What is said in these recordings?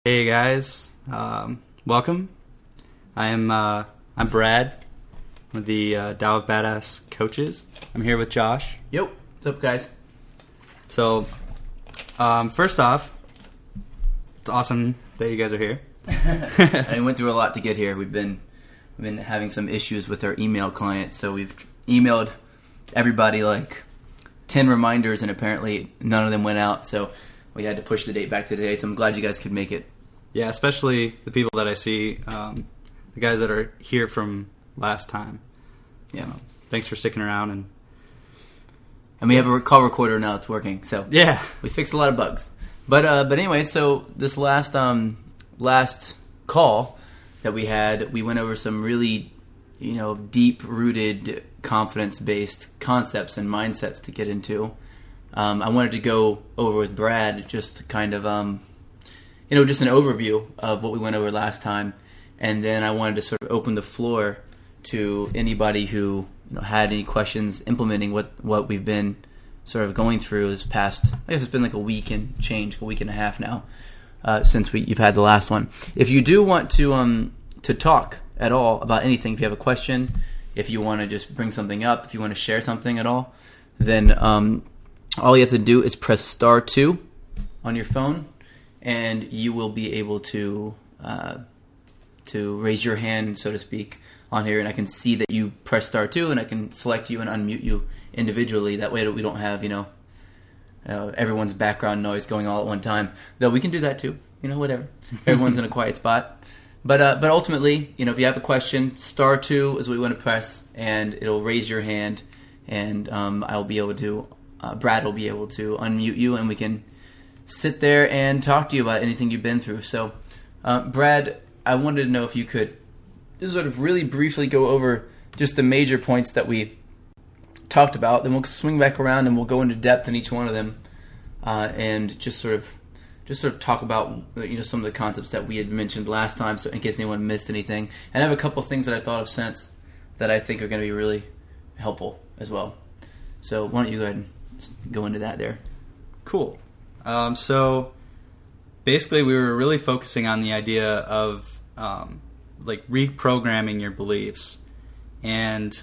Hey guys, welcome. I'm Brad, one of the Tao of Badass coaches. I'm here with Josh. Yo, what's up, guys? So, first off, it's awesome that you guys are here. I went through a lot to get here. We've been having some issues with our email client, so we've emailed everybody like 10 reminders, and apparently none of them went out. So we had to push the date back to today. So I'm glad you guys could make it. Yeah, especially the people that I see, the guys that are here from last time. Yeah. Thanks for sticking around. And we have a call recorder now. It's working. So yeah, we fixed a lot of bugs. But anyway, so this last call that we had, we went over some really, deep-rooted, confidence-based concepts and mindsets to get into. I wanted to go over with Brad just to kind of, just an overview of what we went over last time. And then I wanted to sort of open the floor to anybody who had any questions implementing what we've been sort of going through this past, I guess it's been like a week and a half now, since you've had the last one. If you do want to talk at all about anything, if you have a question, if you want to just bring something up, if you want to share something at all, then all you have to do is press star 2 on your phone, and you will be able to raise your hand, so to speak, on here, and I can see that you press star 2, and I can select you and unmute you individually. That way that we don't have, everyone's background noise going all at one time. Though we can do that too, whatever. Everyone's in a quiet spot. But ultimately, if you have a question, star 2 is what we want to press, and it'll raise your hand, and I'll be able to, Brad will be able to unmute you, and we can sit there and talk to you about anything you've been through. So, Brad, I wanted to know if you could just sort of really briefly go over just the major points that we talked about. Then we'll swing back around and we'll go into depth in each one of them, and just sort of talk about some of the concepts that we had mentioned last time. So in case anyone missed anything, and I have a couple things that I thought of since that I think are going to be really helpful as well. So why don't you go ahead and go into that there? Cool. So basically we were really focusing on the idea of reprogramming your beliefs, and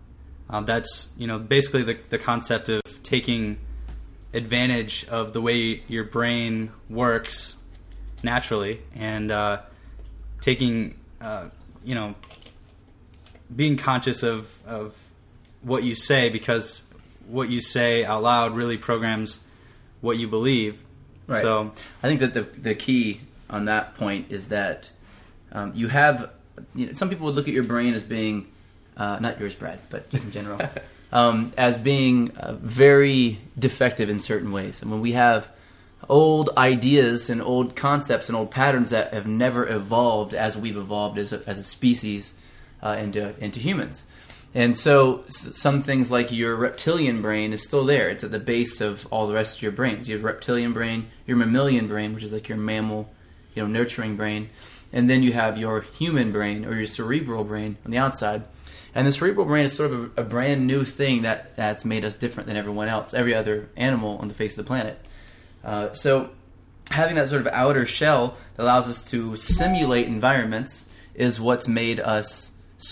that's basically the concept of taking advantage of the way your brain works naturally, and taking being conscious of what you say, because what you say out loud really programs what you believe. Right. So I think that the key on that point is that you have, some people would look at your brain as being, not yours, Brad, but just in general, as being very defective in certain ways. And when we have old ideas and old concepts and old patterns that have never evolved as we've evolved as a species into humans. And so some things like your reptilian brain is still there. It's at the base of all the rest of your brains. You have reptilian brain, your mammalian brain, which is like your mammal, nurturing brain. And then you have your human brain, or your cerebral brain on the outside. And the cerebral brain is sort of a brand new thing that's made us different than everyone else, every other animal on the face of the planet. So having that sort of outer shell that allows us to simulate environments is what's made us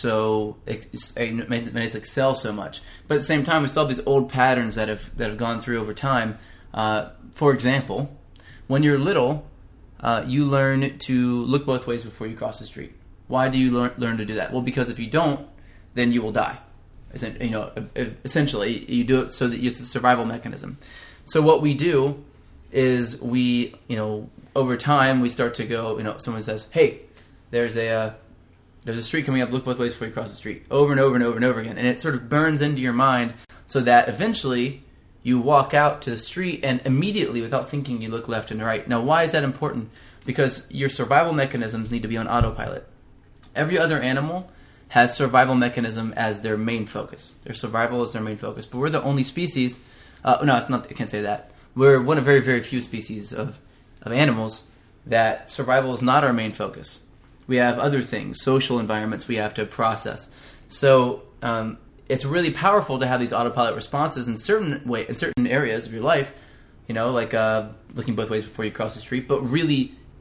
made us excel so much. But at the same time, we still have these old patterns that have gone through over time. For example, when you're little, you learn to look both ways before you cross the street. Why do you learn to do that? Well, because if you don't, then you will die. Essentially, you do it so that it's a survival mechanism. So what we do is we, over time, we start to go, someone says, hey, there's a street coming up, look both ways before you cross the street, over and over and over and over again. And it sort of burns into your mind so that eventually you walk out to the street and immediately, without thinking, you look left and right. Now, why is that important? Because your survival mechanisms need to be on autopilot. Every other animal has survival mechanism as their main focus. Their survival is their main focus. But we're the only species, no, it's not, I can't say that. We're one of very, very few species of animals that survival is not our main focus. We have other things, social environments we have to process. So it's really powerful to have these autopilot responses in certain areas of your life, like looking both ways before you cross the street, but really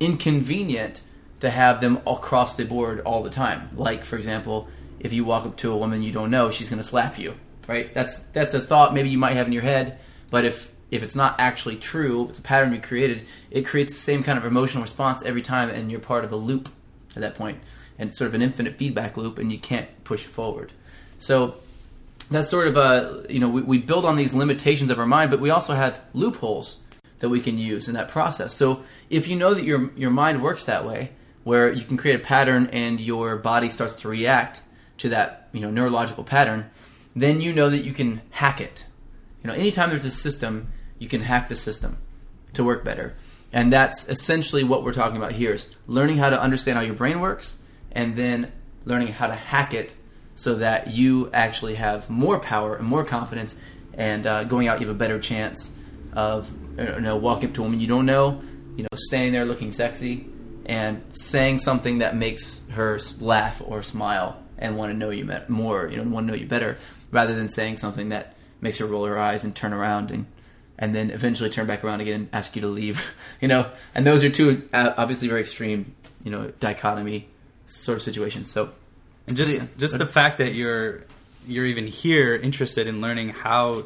inconvenient to have them across the board all the time. Like, for example, if you walk up to a woman you don't know, she's going to slap you, right? That's a thought maybe you might have in your head, but if it's not actually true, it's a pattern you created, it creates the same kind of emotional response every time, and you're part of a loop at that point. And it's sort of an infinite feedback loop, and you can't push forward. So that's sort of we build on these limitations of our mind, but we also have loopholes that we can use in that process. So if you know that your mind works that way, where you can create a pattern and your body starts to react to that neurological pattern, then you know that you can hack it. Anytime there's a system, you can hack the system to work better. And that's essentially what we're talking about here, is learning how to understand how your brain works and then learning how to hack it so that you actually have more power and more confidence, and going out you have a better chance of walking up to a woman you don't know, standing there looking sexy and saying something that makes her laugh or smile and want to know you more, want to know you better, rather than saying something that makes her roll her eyes and turn around and then eventually turn back around again and ask you to leave, And those are two obviously very extreme, dichotomy sort of situations. So, and just the fact that you're even here interested in learning how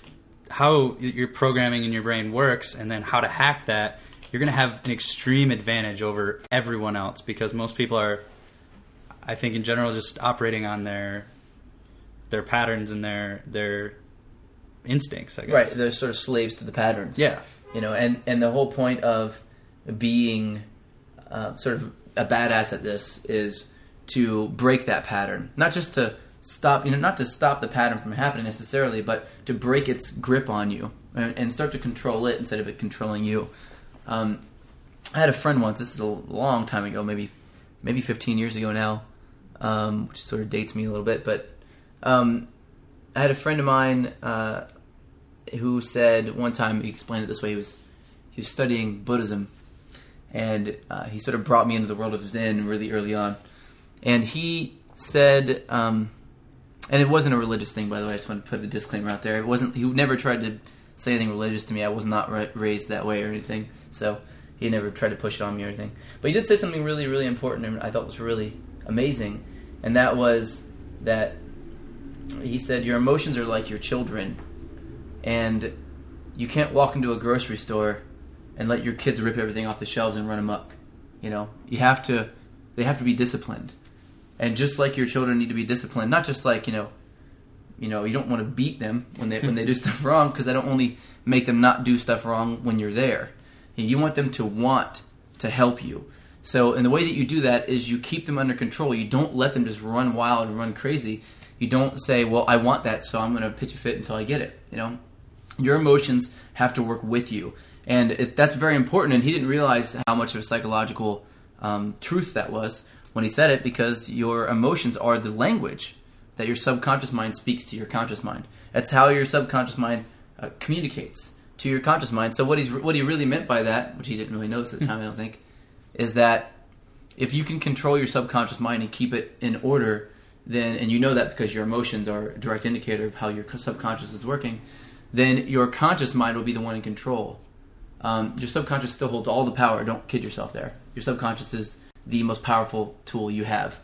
your programming in your brain works, and then how to hack that, you're going to have an extreme advantage over everyone else, because most people are, I think in general, just operating on their patterns and their instincts, I guess. Right, they're sort of slaves to the patterns. Yeah. And the whole point of being sort of a badass at this is to break that pattern. Not just to stop, not to stop the pattern from happening necessarily, but to break its grip on you and start to control it instead of it controlling you. I had a friend once, this is a long time ago, maybe 15 years ago now, which sort of dates me a little bit, but I had a friend of mine who said one time, he explained it this way, he was studying Buddhism, and he sort of brought me into the world of Zen really early on, and he said, and it wasn't a religious thing, by the way, I just want to put the disclaimer out there, he never tried to say anything religious to me, I was not raised that way or anything, so he never tried to push it on me or anything, but he did say something really, really important, and I thought was really amazing, and that was that he said, your emotions are like your children, and you can't walk into a grocery store and let your kids rip everything off the shelves and run amok. They have to be disciplined. And just like your children need to be disciplined, not just like, you don't want to beat them when they do stuff wrong, because that'll only make them not do stuff wrong when you're there. You want them to want to help you. So, and the way that you do that is you keep them under control. You don't let them just run wild and run crazy. You don't say, well, I want that, so I'm going to pitch a fit until I get it. Your emotions have to work with you. And that's very important, and he didn't realize how much of a psychological truth that was when he said it, because your emotions are the language that your subconscious mind speaks to your conscious mind. That's how your subconscious mind communicates to your conscious mind. So what he really meant by that, which he didn't really notice at the time, I don't think, is that if you can control your subconscious mind and keep it in order, then, and you know that because your emotions are a direct indicator of how your subconscious is working, then your conscious mind will be the one in control. Your subconscious still holds all the power. Don't kid yourself there. Your subconscious is the most powerful tool you have.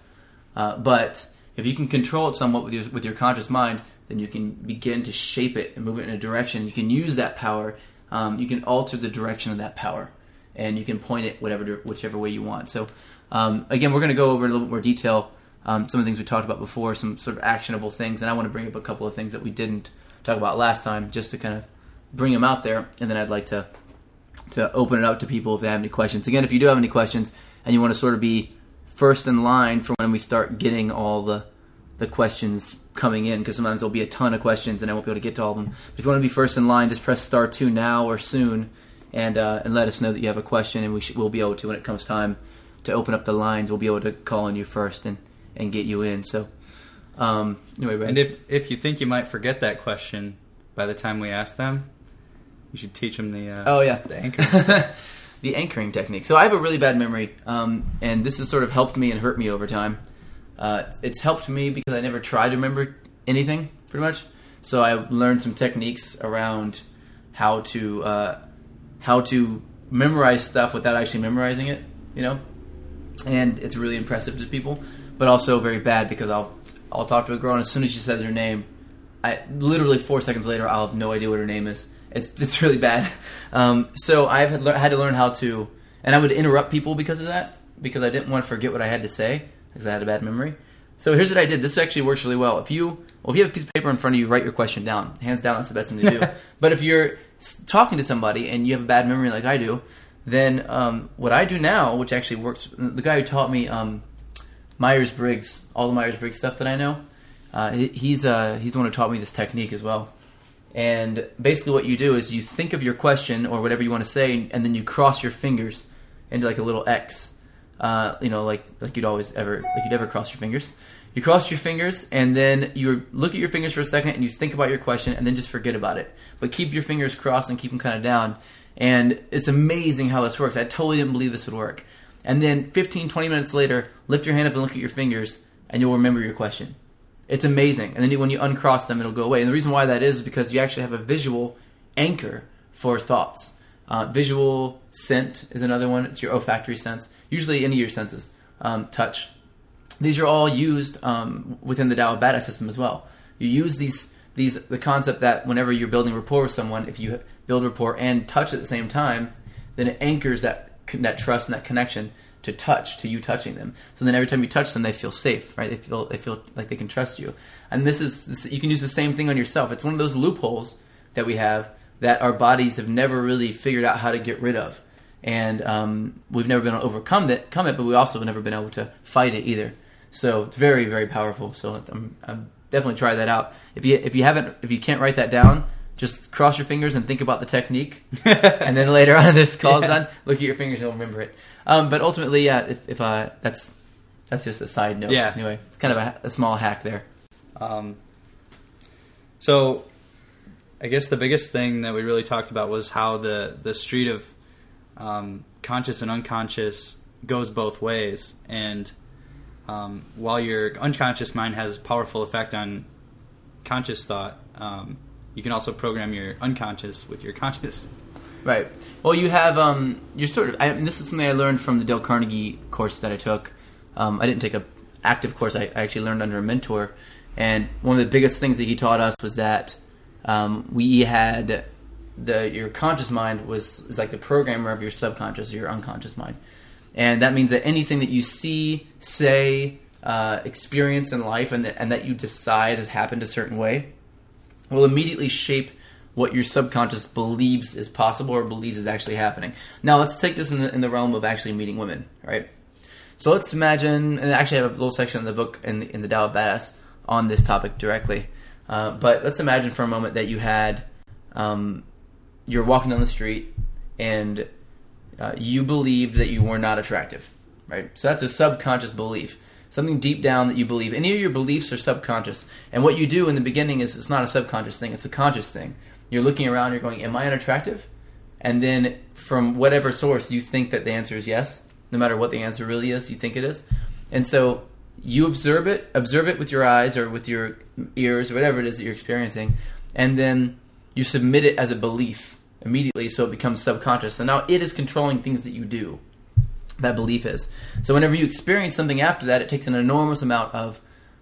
But if you can control it somewhat with your conscious mind, then you can begin to shape it and move it in a direction. You can use that power. You can alter the direction of that power, and you can point it whichever way you want. So, again, we're going to go over in a little bit more detail some of the things we talked about before, some sort of actionable things, and I want to bring up a couple of things that we didn't talk about last time, just to kind of bring them out there, and then I'd like to open it up to people if they have any questions. Again, if you do have any questions and you want to sort of be first in line for when we start getting all the questions coming in, because sometimes there'll be a ton of questions and I won't be able to get to all of them. But if you want to be first in line, just press star 2 now or soon, and let us know that you have a question, and we'll be able to, when it comes time to open up the lines, we'll be able to call on you first and get you in. So anyway, Brad. And if you think you might forget that question by the time we ask them, you should teach them the anchoring. The anchoring technique. So I have a really bad memory, and this has sort of helped me and hurt me over time. It's helped me because I never tried to remember anything, pretty much. So I learned some techniques around how to memorize stuff without actually memorizing it, you know, and it's really impressive to people, but also very bad because I'll talk to a girl and as soon as she says her name, I literally 4 seconds later I'll have no idea what her name is. It's really bad. So I've had to learn how to, and I would interrupt people because of that, because I didn't want to forget what I had to say because I had a bad memory. So here's what I did. This actually works really well. If you have a piece of paper in front of you, write your question down. Hands down, that's the best thing to do. But if you're talking to somebody and you have a bad memory like I do, then what I do now, which actually works, the guy who taught me Myers-Briggs, all the Myers-Briggs stuff that I know, he's the one who taught me this technique as well. And basically what you do is you think of your question or whatever you want to say, and then you cross your fingers into like a little X. Like you'd ever cross your fingers. You cross your fingers, and then you look at your fingers for a second, and you think about your question, and then just forget about it. But keep your fingers crossed and keep them kind of down. And it's amazing how this works. I totally didn't believe this would work. And then 15, 20 minutes later, lift your hand up and look at your fingers, and you'll remember your question. It's amazing. And then when you uncross them, it'll go away. And the reason why that is because you actually have a visual anchor for thoughts. Visual scent is another one. It's your olfactory sense. Usually any of your senses. Touch. These are all used within the Tao of Badass system as well. You use the concept that whenever you're building rapport with someone, if you build rapport and touch at the same time, then it anchors that trust and that connection to you touching them. So then every time you touch them, they feel safe, right? They feel like they can trust you. And this you can use the same thing on yourself. It's one of those loopholes that we have that our bodies have never really figured out how to get rid of. And we've never been able to overcome it, but we also have never been able to fight it either. So it's very, very powerful. So I'm definitely try that out. If you can't write that down, just cross your fingers and think about the technique. And then later on, this call's done, look at your fingers and you'll remember it. But ultimately, yeah, if that's just a side note. Yeah. Anyway, it's kind of a small hack there. So I guess the biggest thing that we really talked about was how the street of conscious and unconscious goes both ways. And while your unconscious mind has powerful effect on conscious thought, you can also program your unconscious with your conscious. Right. Well, you have you're sort of. This is something I learned from the Dale Carnegie course that I took. I didn't take an active course. I actually learned under a mentor, and one of the biggest things that he taught us was that we had your conscious mind is like the programmer of your subconscious or your unconscious mind, and that means that anything that you see, say, experience in life, and that you decide has happened a certain way, will immediately shape what your subconscious believes is possible or believes is actually happening. Now, let's take this in the realm of actually meeting women, right? So let's imagine, and I actually have a little section in the book in the Tao of Badass on this topic directly. But let's imagine for a moment that you had, you're walking down the street and you believed that you were not attractive, right? So that's a subconscious belief. Something deep down that you believe. Any of your beliefs are subconscious. And what you do in the beginning is it's not a subconscious thing, it's a conscious thing. You're looking around, you're going, am I unattractive? And then from whatever source, you think that the answer is yes. No matter what the answer really is, you think it is. And so you observe it with your eyes or with your ears or whatever it is that you're experiencing. And then you submit it as a belief immediately so it becomes subconscious. So now it is controlling things that you do. That belief is. So whenever you experience something after that, it takes an enormous amount of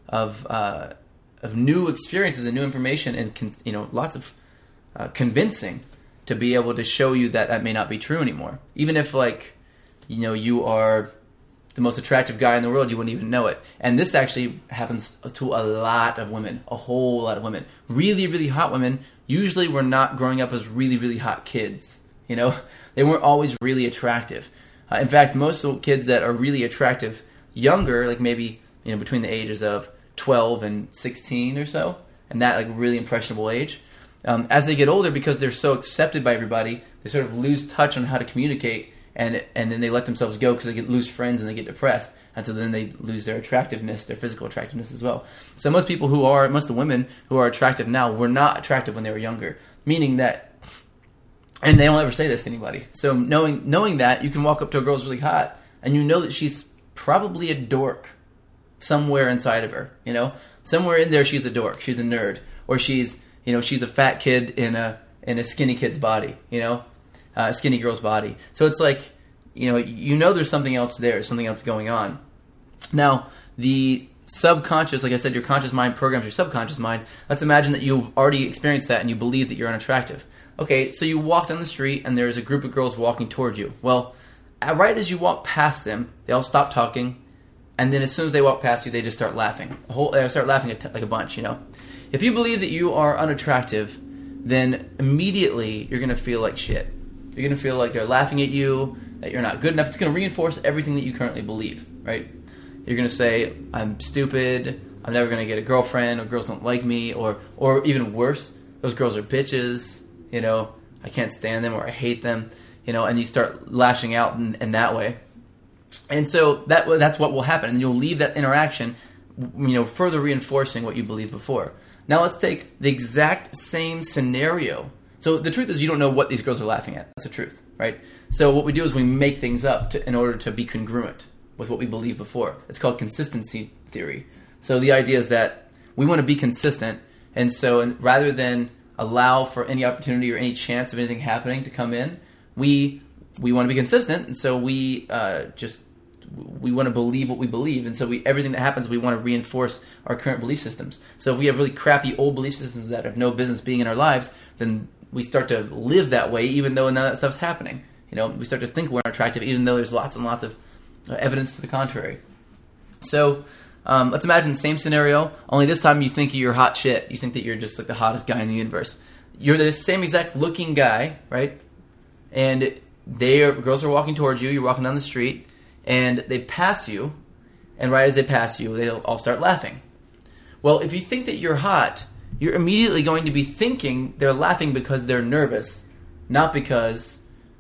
new experiences and new information and lots of convincing to be able to show you that may not be true anymore. Even if you are the most attractive guy in the world, you wouldn't even know it. And this actually happens to a lot of women, a whole lot of women. Really, really hot women usually were not growing up as really, really hot kids. They weren't always really attractive. In fact, most of the kids that are really attractive younger, like maybe between the ages of 12 and 16 or so, and that like really impressionable age, as they get older, because they're so accepted by everybody, they sort of lose touch on how to communicate, and then they let themselves go because they lose friends and they get depressed, and so then they lose their attractiveness, their physical attractiveness as well. So most of the women who are attractive now were not attractive when they were younger, meaning that. And they don't ever say this to anybody. So knowing that, you can walk up to a girl who's really hot, and you know that she's probably a dork somewhere inside of her. Somewhere in there, she's a dork. She's a nerd, or she's a fat kid in a skinny kid's body. a skinny girl's body. So it's like, there's something else there, something else going on. Now, the subconscious, like I said, your conscious mind programs your subconscious mind. Let's imagine that you've already experienced that and you believe that you're unattractive. Okay, so you walk down the street and there's a group of girls walking toward you. Well, right as you walk past them, they all stop talking, and then as soon as they walk past you, they just start laughing. They start laughing like a bunch, If you believe that you are unattractive, then immediately you're going to feel like shit. You're going to feel like they're laughing at you, that you're not good enough. It's going to reinforce everything that you currently believe, right? You're going to say, I'm stupid, I'm never going to get a girlfriend, or girls don't like me, or even worse, those girls are bitches, I can't stand them, or I hate them, and you start lashing out in that way. And so that's what will happen, and you'll leave that interaction, further reinforcing what you believed before. Now let's take the exact same scenario. So the truth is you don't know what these girls are laughing at. That's the truth, right? So what we do is we make things up in order to be congruent with what we believed before. It's called consistency theory. So the idea is that we want to be consistent, and so rather than allow for any opportunity or any chance of anything happening to come in, we want to be consistent, and so we want to believe what we believe, and so everything that happens, we want to reinforce our current belief systems. So if we have really crappy old belief systems that have no business being in our lives, then we start to live that way, even though none of that stuff's happening. We start to think we're attractive, even though there's lots and lots of evidence to the contrary. So let's imagine the same scenario, only this time you think you're hot shit. You think that you're just like the hottest guy in the universe. You're the same exact looking guy, right? And girls are walking towards you. You're walking down the street, and they pass you. And right as they pass you, they'll all start laughing. Well, if you think that you're hot, you're immediately going to be thinking they're laughing because they're nervous, not because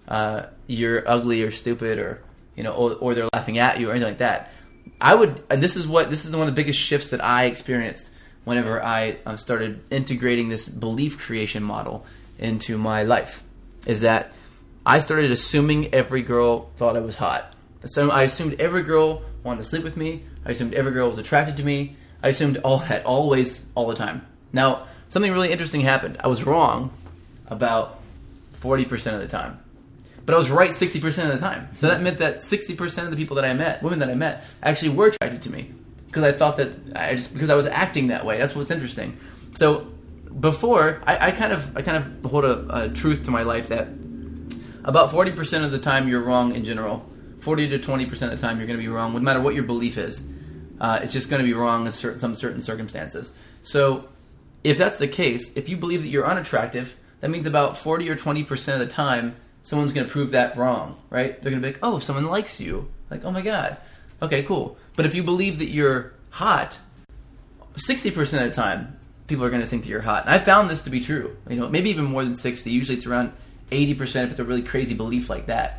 you're ugly or stupid or they're laughing at you or anything like that. And this is one of the biggest shifts that I experienced whenever I started integrating this belief creation model into my life, is that I started assuming every girl thought I was hot. So I assumed every girl wanted to sleep with me. I assumed every girl was attracted to me. I assumed all that, always, all the time. Now, something really interesting happened. I was wrong about 40% of the time. But I was right 60% of the time. So that meant that 60% of the people that I met, women that I met, actually were attracted to me. Because I thought that, because I was acting that way. That's what's interesting. So before, I kind of hold a truth to my life that about 40% of the time you're wrong in general. 40 to 20% of the time you're going to be wrong, no matter what your belief is. It's just going to be wrong in some certain circumstances. So if that's the case, if you believe that you're unattractive, that means about 40 or 20% of the time, someone's going to prove that wrong, right? They're going to be like, oh, someone likes you. Like, oh my God. Okay, cool. But if you believe that you're hot, 60% of the time, people are going to think that you're hot. And I found this to be true. Maybe even more than 60. Usually it's around 80% if it's a really crazy belief like that,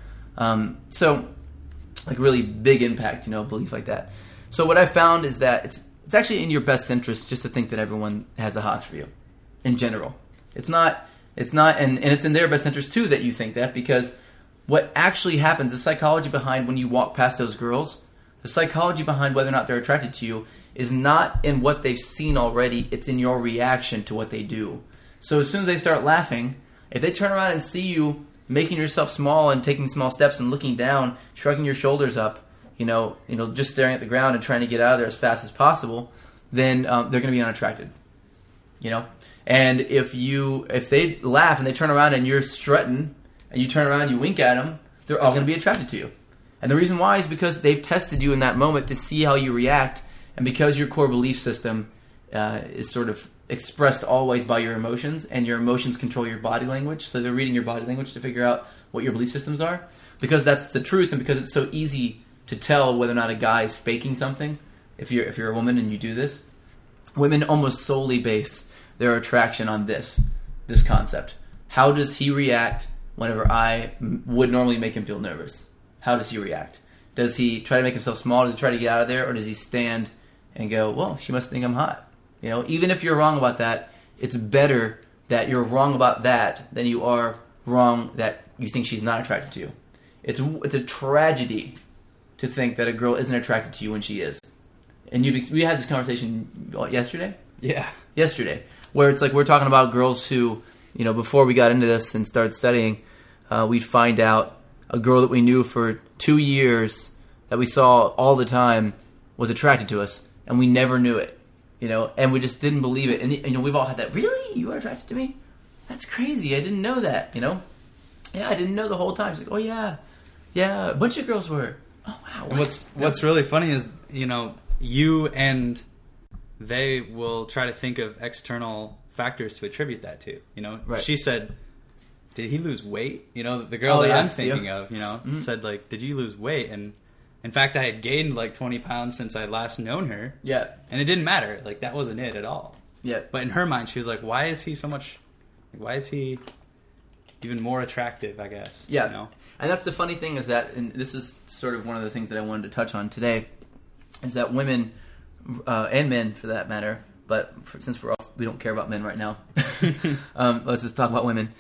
So, like really big impact, belief like that. So what I found is that it's actually in your best interest just to think that everyone has the hots for you, in general. It's not, and it's in their best interest too that you think that, because what actually happens, the psychology behind when you walk past those girls, the psychology behind whether or not they're attracted to you is not in what they've seen already, it's in your reaction to what they do. So as soon as they start laughing, if they turn around and see you making yourself small and taking small steps and looking down, shrugging your shoulders up, just staring at the ground and trying to get out of there as fast as possible, then they're going to be unattracted. And if they laugh and they turn around and you're strutting and you turn around and you wink at them, they're all going to be attracted to you. And the reason why is because they've tested you in that moment to see how you react, and because your core belief system is sort of expressed always by your emotions, and your emotions control your body language, so they're reading your body language to figure out what your belief systems are. Because that's the truth, and because it's so easy to tell whether or not a guy is faking something, if you're a woman and you do this, women almost solely base their attraction on this concept. How does he react whenever I would normally make him feel nervous? How does he react? Does he try to make himself small? Does he try to get out of there? Or does he stand and go, well, she must think I'm hot? Even if you're wrong about that, it's better that you're wrong about that than you are wrong that you think she's not attracted to you. It's a tragedy to think that a girl isn't attracted to you when she is. And we had this conversation yesterday? Yeah. Yesterday. Where it's like we're talking about girls who, before we got into this and started studying, we'd find out a girl that we knew for 2 years that we saw all the time was attracted to us, and we never knew it, and we just didn't believe it. And we've all had that. Really, you are attracted to me? That's crazy. I didn't know that. Yeah, I didn't know the whole time. It's like, oh yeah, a bunch of girls were. Oh wow. And what's really funny is you and they will try to think of external factors to attribute that to. Right. She said, "Did he lose weight?" The girl that I'm thinking of, Mm-hmm. said like, "Did you lose weight?" And in fact, I had gained like 20 pounds since I last known her. Yeah. And it didn't matter. Like that wasn't it at all. Yeah. But in her mind, she was like, "Why is he so much? Why is he even more attractive?" I guess. Yeah. And that's the funny thing is that, and this is sort of one of the things that I wanted to touch on today, is that women and men, for that matter, but since we don't care about men right now, let's just talk about women.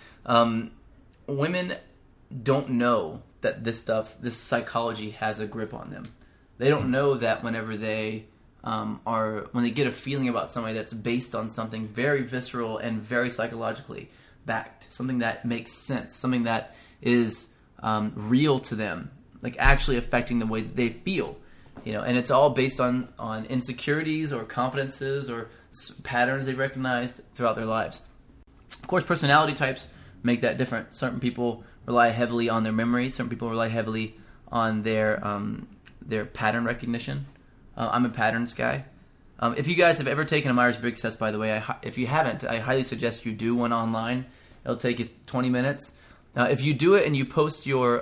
Women don't know that this psychology has a grip on them. They don't know that whenever they when they get a feeling about somebody that's based on something very visceral and very psychologically backed, something that makes sense, something that is real to them, like actually affecting the way they feel, and it's all based on insecurities or confidences or patterns they recognized throughout their lives. Of course, personality types make that different. Certain people rely heavily on their memory. Certain people rely heavily on their pattern recognition. I'm a patterns guy. If you guys have ever taken a Myers-Briggs test, by the way, if you haven't, I highly suggest you do one online. It'll take you 20 minutes. If you do it and you post your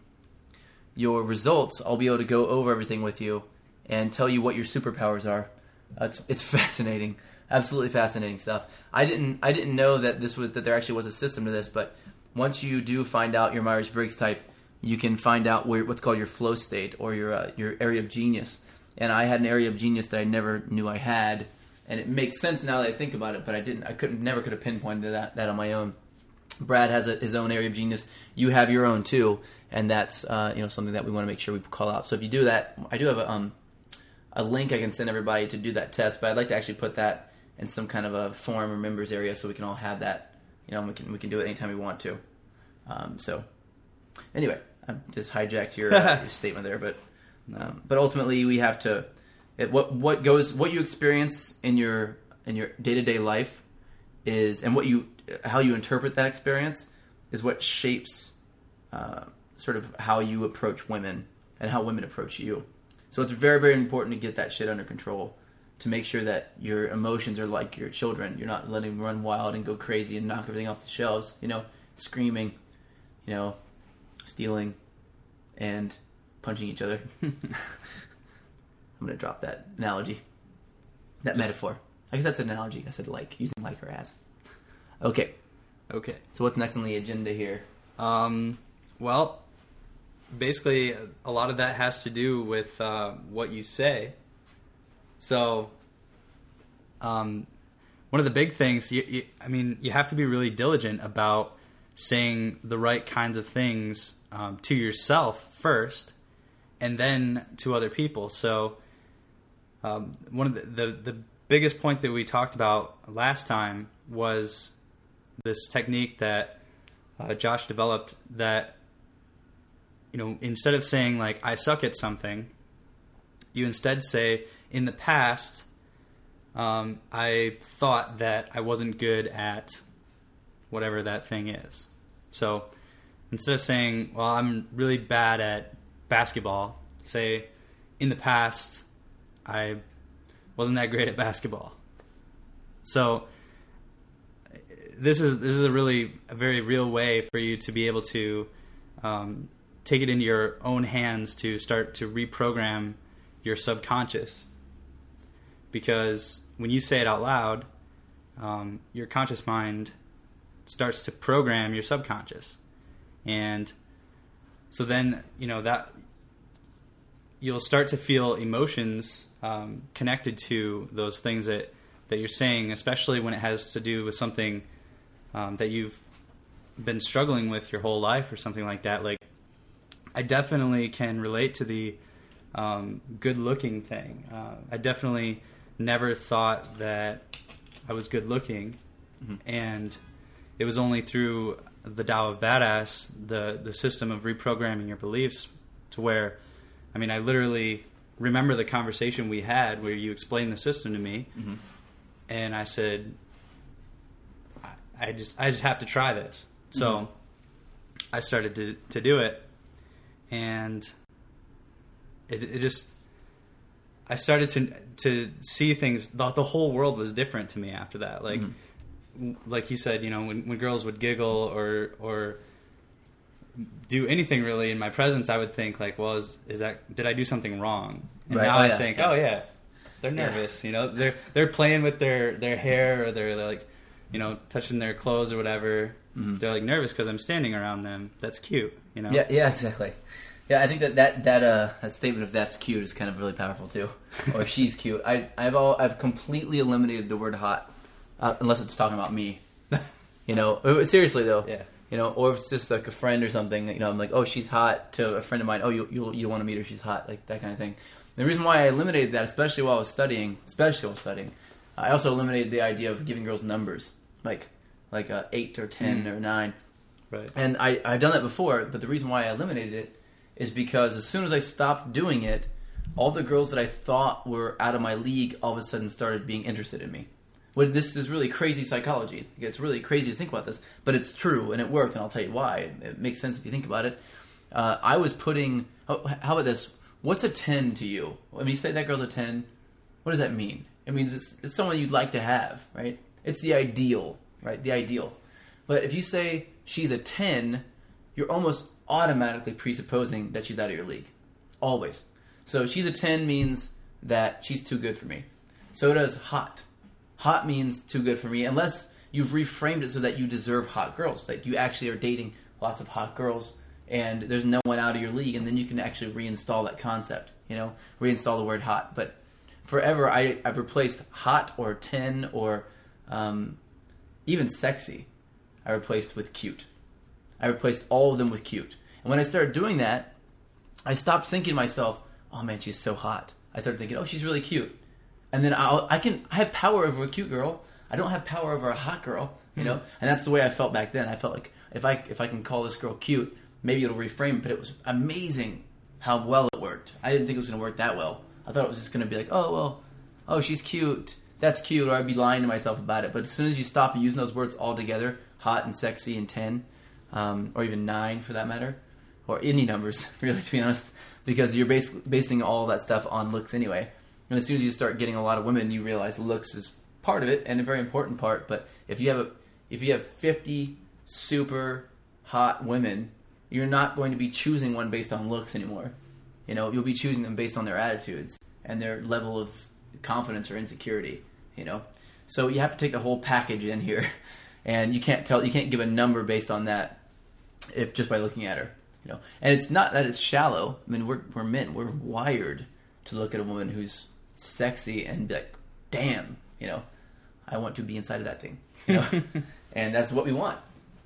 results, I'll be able to go over everything with you and tell you what your superpowers are. It's fascinating, absolutely fascinating stuff. I didn't know that there actually was a system to this, but once you do find out your Myers-Briggs type, you can find out what's called your flow state or your area of genius. And I had an area of genius that I never knew I had, and it makes sense now that I think about it. But I didn't. Never could have pinpointed that on my own. Brad has his own area of genius. You have your own too, and that's something that we want to make sure we call out. So if you do that, I do have a link I can send everybody to do that test. But I'd like to actually put that in some kind of a forum or members area so we can all have that. We can do it anytime we want to. So anyway, I just hijacked your statement there, but ultimately we have to what you experience in your day-to-day life is, and how you interpret that experience is what shapes sort of how you approach women and how women approach you. So it's very, very important to get that shit under control, to make sure that your emotions are like your children. You're not letting them run wild and go crazy and knock everything off the shelves, screaming, stealing, and punching each other. I'm going to drop that analogy, metaphor. I guess that's an analogy. I said using like or as. Okay. So what's next on the agenda here? Well, basically, a lot of that has to do with what you say. So, one of the big things, you have to be really diligent about saying the right kinds of things to yourself first, and then to other people. So, one of the biggest point that we talked about last time was this technique that Josh developed that, instead of saying like, I suck at something, you instead say, in the past, I thought that I wasn't good at whatever that thing is. So instead of saying, well, I'm really bad at basketball, say, in the past, I wasn't that great at basketball. So this is a very real way for you to be able to take it into your own hands to start to reprogram your subconscious. Because when you say it out loud, your conscious mind starts to program your subconscious. And so then, that you'll start to feel emotions connected to those things that you're saying, especially when it has to do with something that you've been struggling with your whole life or something like that. Like, I definitely can relate to the good-looking thing. I definitely never thought that I was good-looking, and it was only through the Tao of Badass, the system of reprogramming your beliefs, to where, I mean, I literally remember the conversation we had where you explained the system to me, Mm-hmm. and I said, I just have to try this. So Mm-hmm. I started to do it, and it just, I started to see things. The whole world was different to me after that. Like, like you said, you know, when girls would giggle or do anything really in my presence, I would think like, well, is that, did I do something wrong? And Right. now Oh, I yeah. think, oh yeah, they're nervous. You know, they're playing with their hair, or they're like, you know, touching their clothes or whatever. They're like nervous because I'm standing around them. That's cute. You know. Yeah, exactly. Yeah, I think that statement of "that's cute" is kind of really powerful too. Or "she's cute." I've completely eliminated the word "hot," unless it's talking about me. You know, seriously though. Yeah. You know, or if it's just like a friend or something. You know, I'm like, "Oh, she's hot," to a friend of mine. "Oh, you don't want to meet her? She's hot," like that kind of thing. The reason why I eliminated that, especially while I was studying, I also eliminated the idea of giving girls numbers, like 8 or 10 or 9. Right. And I've done that before, but the reason why I eliminated it is because as soon as I stopped doing it, all the girls that I thought were out of my league all of a sudden started being interested in me. Well, this is really crazy psychology. It's really crazy to think about this, but it's true, and it worked, and I'll tell you why. It makes sense if you think about it. I was putting... Oh, how about this? What's a 10 to you? When you say that girl's a 10, what does that mean? It means it's someone you'd like to have, right? It's the ideal, right? The ideal. But if you say she's a 10, you're almost automatically presupposing that she's out of your league. Always. So she's a 10 means that she's too good for me. So does hot. Hot means too good for me, unless you've reframed it so that you deserve hot girls. That you actually are dating lots of hot girls, and there's no one out of your league, and then you can actually reinstall that concept. You know, reinstall the word hot. But forever, I've replaced hot or 10 or even sexy. I replaced with cute. I replaced all of them with cute. And when I started doing that, I stopped thinking to myself, "Oh man, she's so hot." I started thinking, "Oh, she's really cute." And then I have power over a cute girl. I don't have power over a hot girl, you know. And that's the way I felt back then. I felt like if I can call this girl cute, maybe it'll reframe. But it was amazing how well it worked. I didn't think it was going to work that well. I thought it was just going to be like, oh, she's cute. That's cute. Or I'd be lying to myself about it. But as soon as you stop using those words all together, hot and sexy and 10, or even 9 for that matter, or any numbers, really, to be honest, because you're basing all that stuff on looks anyway. And as soon as you start getting a lot of women, you realize looks is part of it and a very important part. But if you have 50 super hot women, you're not going to be choosing one based on looks anymore. You know, you'll be choosing them based on their attitudes and their level of confidence or insecurity. You know, so you have to take the whole package in here, and you can't give a number based on that if just by looking at her. You know, and it's not that it's shallow. I mean, we're men. We're wired to look at a woman who's sexy and be like, "Damn, you know, I want to be inside of that thing." You know, and that's what we want.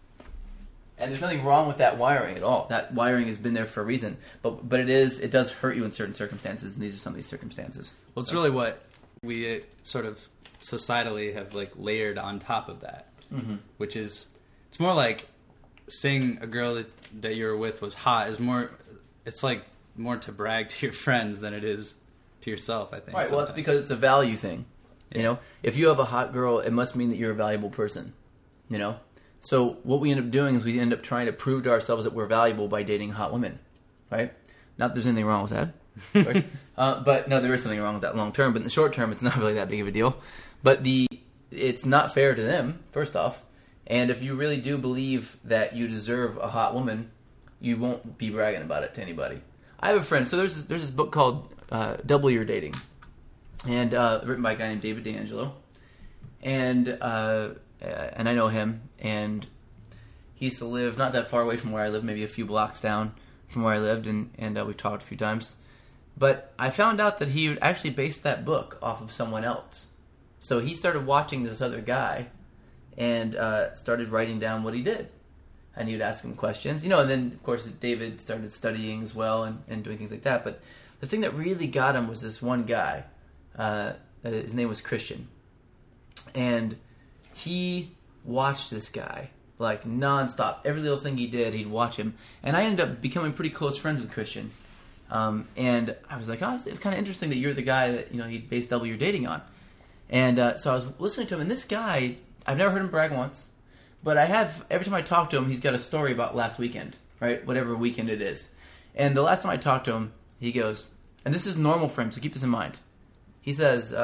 And there's nothing wrong with that wiring at all. That wiring has been there for a reason. But it does hurt you in certain circumstances, and these are some of these circumstances. Well, it's really what we sort of societally have like layered on top of that, which is, it's more like saying a girl that you were with was hot is more, it's like more to brag to your friends than it is to yourself, I think. Right, well, it's because it's a value thing. Yeah. You know, if you have a hot girl, it must mean that you're a valuable person, you know? So what we end up doing is we end up trying to prove to ourselves that we're valuable by dating hot women, right? Not that there's anything wrong with that. But no, there is something wrong with that long term. But in the short term, it's not really that big of a deal. But it's not fair to them, first off. And if you really do believe that you deserve a hot woman, you won't be bragging about it to anybody. I have a friend. So there's this book called Double Your Dating, and written by a guy named David D'Angelo, and I know him, and he used to live not that far away from where I live, maybe a few blocks down from where I lived, and we've talked a few times. But I found out that he actually based that book off of someone else. So he started watching this other guy and started writing down what he did. And he would ask him questions. You know, and then, of course, David started studying as well and doing things like that. But the thing that really got him was this one guy. His name was Christian. And he watched this guy, like nonstop. Every little thing he did, he'd watch him. And I ended up becoming pretty close friends with Christian. And I was like, oh, it's kind of interesting that you're the guy that, he'd base double your dating on. And so I was listening to him, and this guy, I've never heard him brag once, but every time I talk to him, he's got a story about last weekend, right? Whatever weekend it is. And the last time I talked to him, he goes, and this is normal for him, so keep this in mind. He says,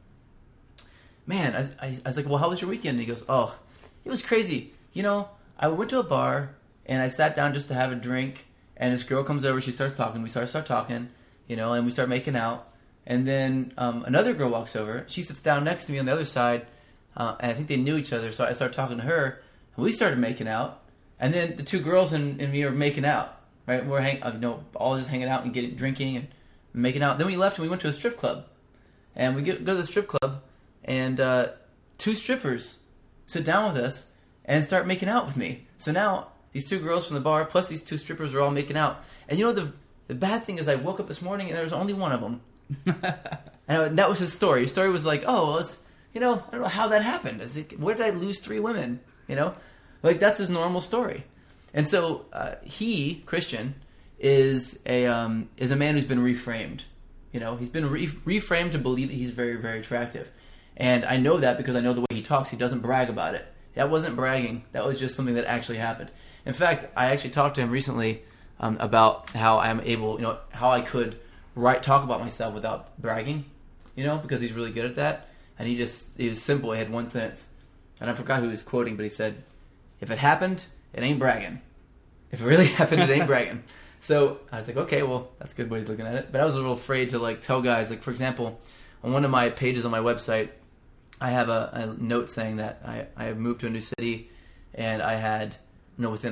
man, I was like, well, how was your weekend? And he goes, oh, it was crazy. I went to a bar, and I sat down just to have a drink, and this girl comes over, she starts talking, we start talking, and we start making out. And then another girl walks over. She sits down next to me on the other side, and I think they knew each other. So I started talking to her, and we started making out. And then the two girls and me are making out, right? We're all just hanging out and drinking and making out. Then we left and we went to a strip club, and we go to the strip club, and two strippers sit down with us and start making out with me. So now these two girls from the bar plus these two strippers are all making out. And the bad thing is I woke up this morning and there was only one of them. And that was his story. His story was like, oh, well, I don't know how that happened. Where did I lose 3 women? Like that's his normal story. And so Christian, is a man who's been reframed. He's been reframed to believe that he's very, very attractive. And I know that because I know the way he talks. He doesn't brag about it. That wasn't bragging. That was just something that actually happened. In fact, I actually talked to him recently about how I'm able, how I could talk about myself without bragging, because he's really good at that. And he was simple. He had one sentence, and I forgot who he was quoting, but he said, "If it happened, it ain't bragging. If it really happened, it ain't bragging." So I was like, okay, well, that's a good way of looking at it. But I was a little afraid to tell guys, for example, on one of my pages on my website, I have a note saying that I have moved to a new city, and I had, within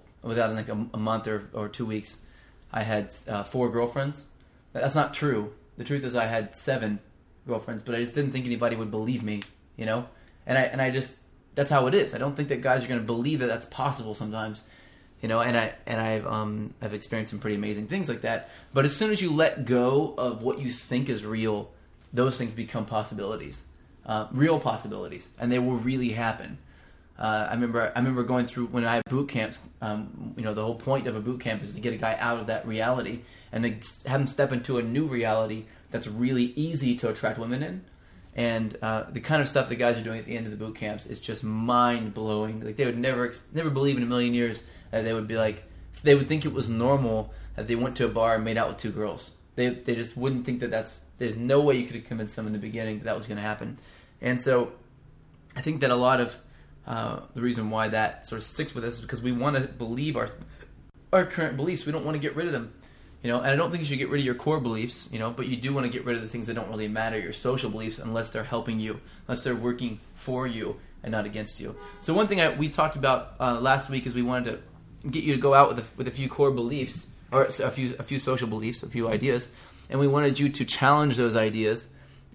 a month or 2 weeks, I had 4 girlfriends. That's not true. The truth is I had 7 girlfriends, but I just didn't think anybody would believe me, And I just, that's how it is. I don't think that guys are going to believe that that's possible sometimes, And I've experienced some pretty amazing things like that. But as soon as you let go of what you think is real, those things become possibilities, real possibilities, and they will really happen. I remember going through when I had boot camps. The whole point of a boot camp is to get a guy out of that reality and to have him step into a new reality that's really easy to attract women in. And the kind of stuff the guys are doing at the end of the boot camps is just mind blowing. Like they would never believe in a million years that they would be they would think it was normal that they went to a bar and made out with 2 girls. They just wouldn't think there's no way you could have convinced them in the beginning that was going to happen. And so I think that a lot of the reason why that sort of sticks with us is because we want to believe our current beliefs. We don't want to get rid of them. And I don't think you should get rid of your core beliefs, but you do want to get rid of the things that don't really matter, your social beliefs, unless they're helping you, unless they're working for you and not against you. So one thing we talked about last week is we wanted to get you to go out with a few core beliefs, or a few social beliefs, a few ideas, and we wanted you to challenge those ideas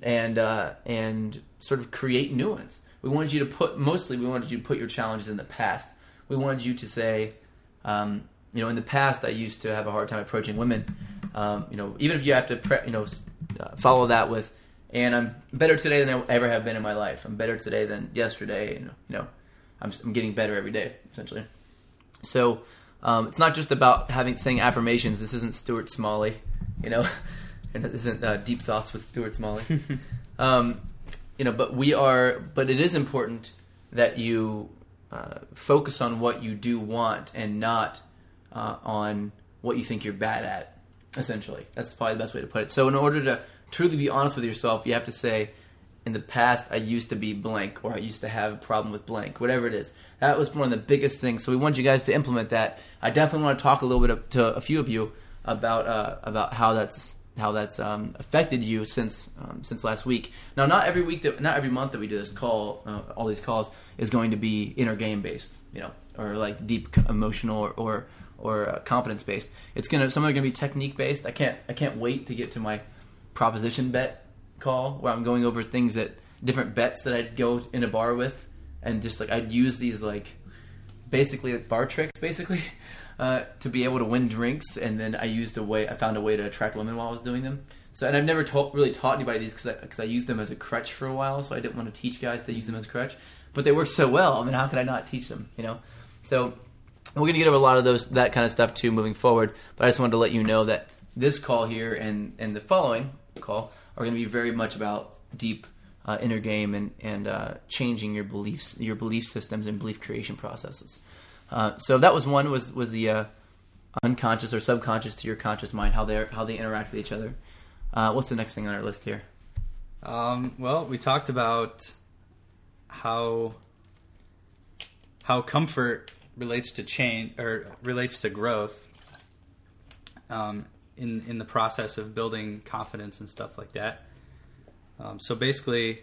and sort of create new ones. We wanted you to put your challenges in the past. We wanted you to say, in the past I used to have a hard time approaching women. Even if you have to, follow that with, and I'm better today than I ever have been in my life. I'm better today than yesterday. And, I'm getting better every day, essentially. So it's not just about saying affirmations. This isn't Stuart Smalley, and it isn't Deep Thoughts with Stuart Smalley. But it is important that you focus on what you do want and not on what you think you're bad at, essentially. That's probably the best way to put it. So in order to truly be honest with yourself, you have to say, in the past, I used to be blank, or I used to have a problem with blank, whatever it is. That was one of the biggest things. So we wanted you guys to implement that. I definitely want to talk a little bit to a few of you about how that's affected you since last week. Now, not every month that we do this call, all these calls, is going to be inner game based, or like deep emotional or confidence based. Some are going to be technique based. I can't wait to get to my proposition bet call where I'm going over different bets that I'd go in a bar with, and just I'd use these basically bar tricks to be able to win drinks, and then I found a way to attract women while I was doing them. So, and I've never really taught anybody these because I used them as a crutch for a while, so I didn't want to teach guys to use them as a crutch. but they work so well. I mean, how could I not teach them? So we're going to get over a lot of that kind of stuff too moving forward. But I just wanted to let you know that this call here and the following call are going to be very much about deep inner game and changing your beliefs, your belief systems, and belief creation processes. So that was one was the unconscious or subconscious to your conscious mind, how they interact with each other. What's the next thing on our list here? Well, we talked about how comfort relates to change or relates to growth in the process of building confidence and stuff like that. So basically,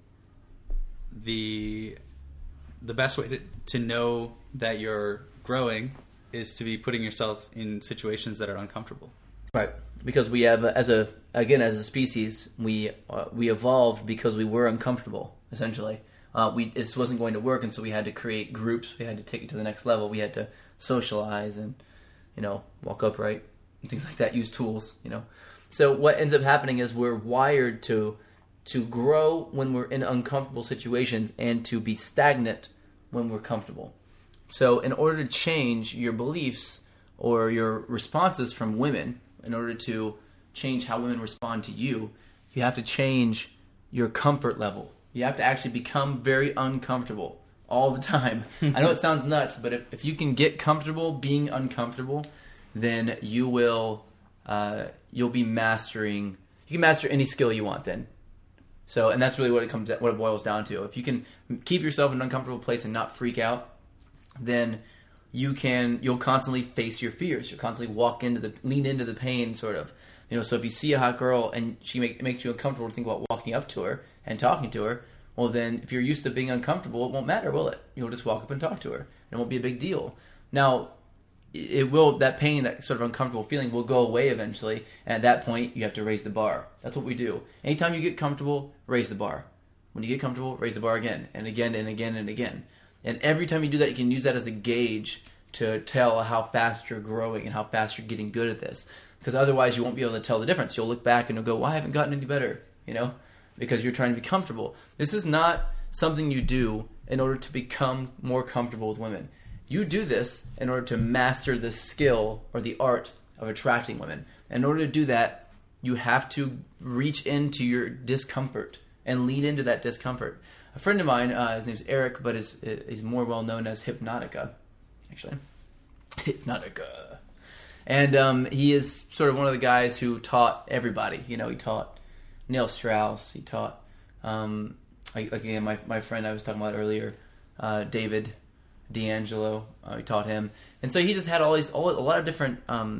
the best way to know that you're growing is to be putting yourself in situations that are uncomfortable. Right, because we have as a species, we evolved because we were uncomfortable. Essentially, this wasn't going to work, and so we had to create groups. We had to take it to the next level. We had to socialize and walk upright and things like that. Use tools. So what ends up happening is we're wired to grow when we're in uncomfortable situations and to be stagnant when we're comfortable. So in order to change your beliefs or your responses from women, in order to change how women respond to you, you have to change your comfort level. You have to actually become very uncomfortable all the time. I know it sounds nuts, but if you can get comfortable being uncomfortable, then you'll be mastering. You can master any skill you want then. So, and that's really what it boils down to. If you can keep yourself in an uncomfortable place and not freak out, then you'll constantly face your fears. You'll constantly lean into the pain, sort of. So if you see a hot girl and she makes you uncomfortable to think about walking up to her and talking to her, well then, if you're used to being uncomfortable, it won't matter, will it? You'll just walk up and talk to her, and it won't be a big deal. Now, that pain, that sort of uncomfortable feeling will go away eventually, and at that point, you have to raise the bar. That's what we do. Anytime you get comfortable, raise the bar. When you get comfortable, raise the bar again, and again, and again, and again. And every time you do that, you can use that as a gauge to tell how fast you're growing and how fast you're getting good at this. Because otherwise, you won't be able to tell the difference. You'll look back and you'll go, well, I haven't gotten any better, because you're trying to be comfortable. This is not something you do in order to become more comfortable with women. You do this in order to master the skill or the art of attracting women. In order to do that, you have to reach into your discomfort and lean into that discomfort. A friend of mine, his name's Eric, but he's more well known as Hypnotica, actually. Hypnotica. And he is sort of one of the guys who taught everybody. He taught Neil Strauss. He taught, again, my friend I was talking about earlier, David D'Angelo. He taught him. And so he just had a lot of different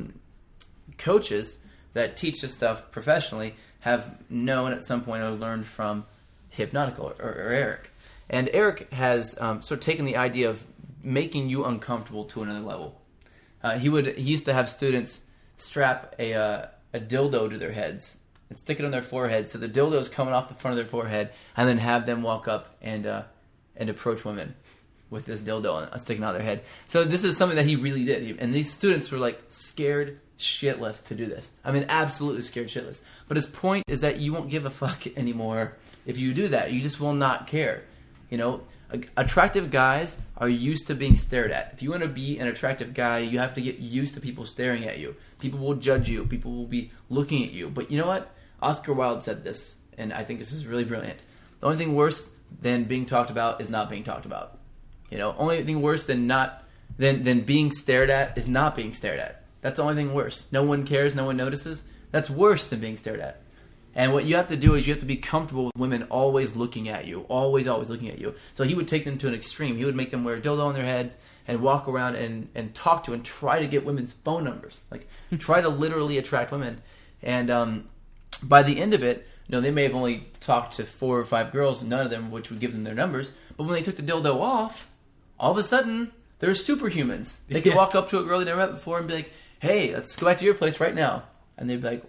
coaches that teach this stuff professionally have known at some point or learned from Hypnotica or Eric. And Eric has sort of taken the idea of making you uncomfortable to another level. He used to have students strap a dildo to their heads and stick it on their forehead, so the dildo is coming off the front of their forehead, and then have them walk up and approach women with this dildo sticking out of their head. So this is something that he really did, and these students were like scared shitless to do this. I mean, absolutely scared shitless. But his point is that you won't give a fuck anymore if you do that. You just will not care. Attractive guys are used to being stared at. If you want to be an attractive guy, you have to get used to people staring at you. People will judge you. People will be looking at you. But you know what? Oscar Wilde said this, and I think this is really brilliant. The only thing worse than being talked about is not being talked about. Only thing worse than being stared at is not being stared at. That's the only thing worse. No one cares. No one notices. That's worse than being stared at. And what you have to do is you have to be comfortable with women always looking at you. Always looking at you. So he would take them to an extreme. He would make them wear a dildo on their heads and walk around and talk to and try to get women's phone numbers. Like, try to literally attract women. And by the end of it, they may have only talked to 4 or 5 girls, none of them which would give them their numbers. But when they took the dildo off, all of a sudden, they're superhumans. They could walk up to a girl they never met before and be like, hey, let's go back to your place right now. And they'd be like,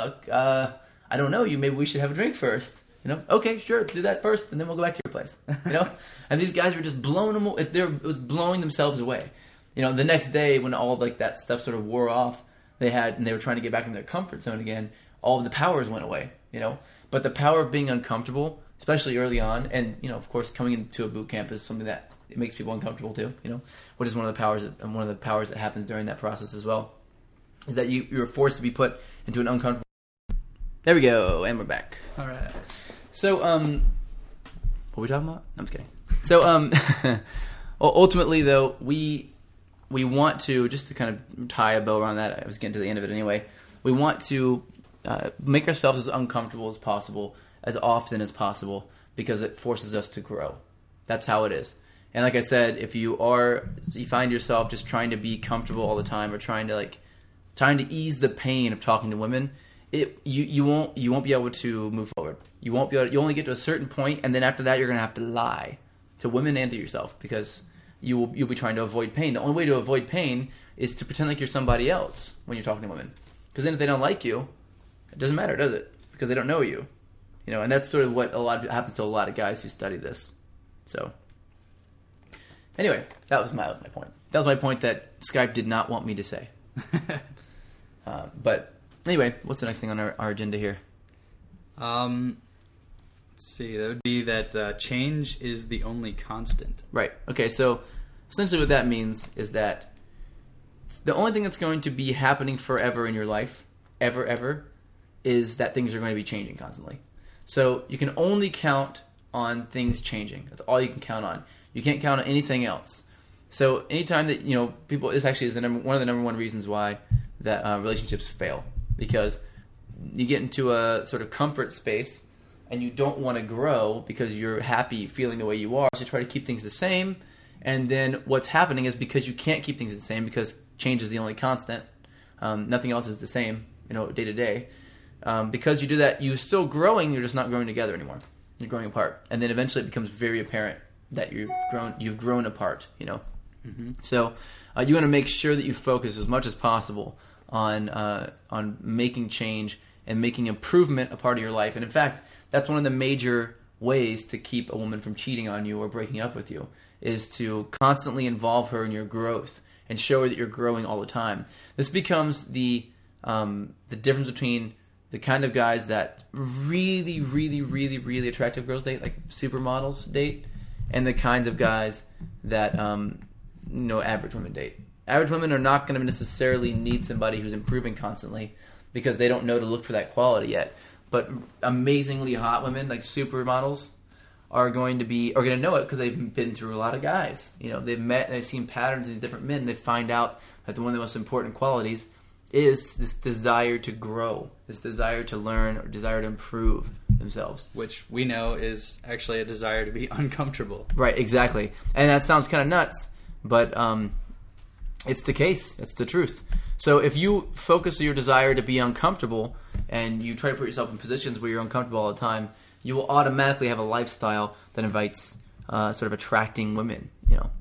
I don't know, maybe we should have a drink first. Okay, sure, let's do that first, and then we'll go back to your place. And these guys were just blowing them. It was blowing themselves away. The next day when all of that stuff sort of wore off, they were trying to get back in their comfort zone again. All of the powers went away. But the power of being uncomfortable especially early on. And, of course, coming into a boot camp is something that it makes people uncomfortable too, which is one of the powers that happens during that process as well, is that you're forced to be put into an uncomfortable. There we go, and we're back. All right. So, what are we talking about? I'm just kidding. So, well, ultimately, though, we want to, just to kind of tie a bow around that, I was getting to the end of it anyway, we want to make ourselves as uncomfortable as possible, as often as possible, because it forces us to grow. That's how it is. And like I said, if you find yourself just trying to be comfortable all the time, or trying to ease the pain of talking to women, you won't be able to move forward. You only get to a certain point, and then after that, you're going to have to lie to women and to yourself, because you'll be trying to avoid pain. The only way to avoid pain is to pretend like you're somebody else when you're talking to women. Because then if they don't like you, it doesn't matter, does it? Because they don't know you. And that's sort of what happens to a lot of guys who study this. So, anyway, that was my point. That was my point that Skype did not want me to say. But anyway, what's the next thing on our agenda here? Let's see. That would be that change is the only constant. Right. Okay, so essentially what that means is that the only thing that's going to be happening forever in your life, ever, is that things are going to be changing constantly. So you can only count on things changing. That's all you can count on. You can't count on anything else. So anytime that, people, this actually is one of the number one reasons why that relationships fail. Because you get into a sort of comfort space and you don't want to grow because you're happy feeling the way you are. So you try to keep things the same. And then what's happening is, because you can't keep things the same, because change is the only constant, nothing else is the same, day to day. Because you do that, you're still growing, you're just not growing together anymore. You're growing apart. And then eventually it becomes very apparent that you've grown apart, Mm-hmm. So you want to make sure that you focus as much as possible on making change and making improvement a part of your life. And in fact, that's one of the major ways to keep a woman from cheating on you or breaking up with you, is to constantly involve her in your growth and show her that you're growing all the time. This becomes the difference between the kind of guys that really, really, really, really attractive girls date, like supermodels date, and the kinds of guys that average women date. Average women are not going to necessarily need somebody who's improving constantly, because they don't know to look for that quality yet. But amazingly hot women, like supermodels, are going to know it, because they've been through a lot of guys. They've seen patterns in these different men. They find out that one of the most important qualities is this desire to grow, this desire to learn, or desire to improve themselves. Which we know is actually a desire to be uncomfortable. Right, exactly. And that sounds kind of nuts, but it's the case. It's the truth. So if you focus on your desire to be uncomfortable, and you try to put yourself in positions where you're uncomfortable all the time, you will automatically have a lifestyle that invites sort of attracting women,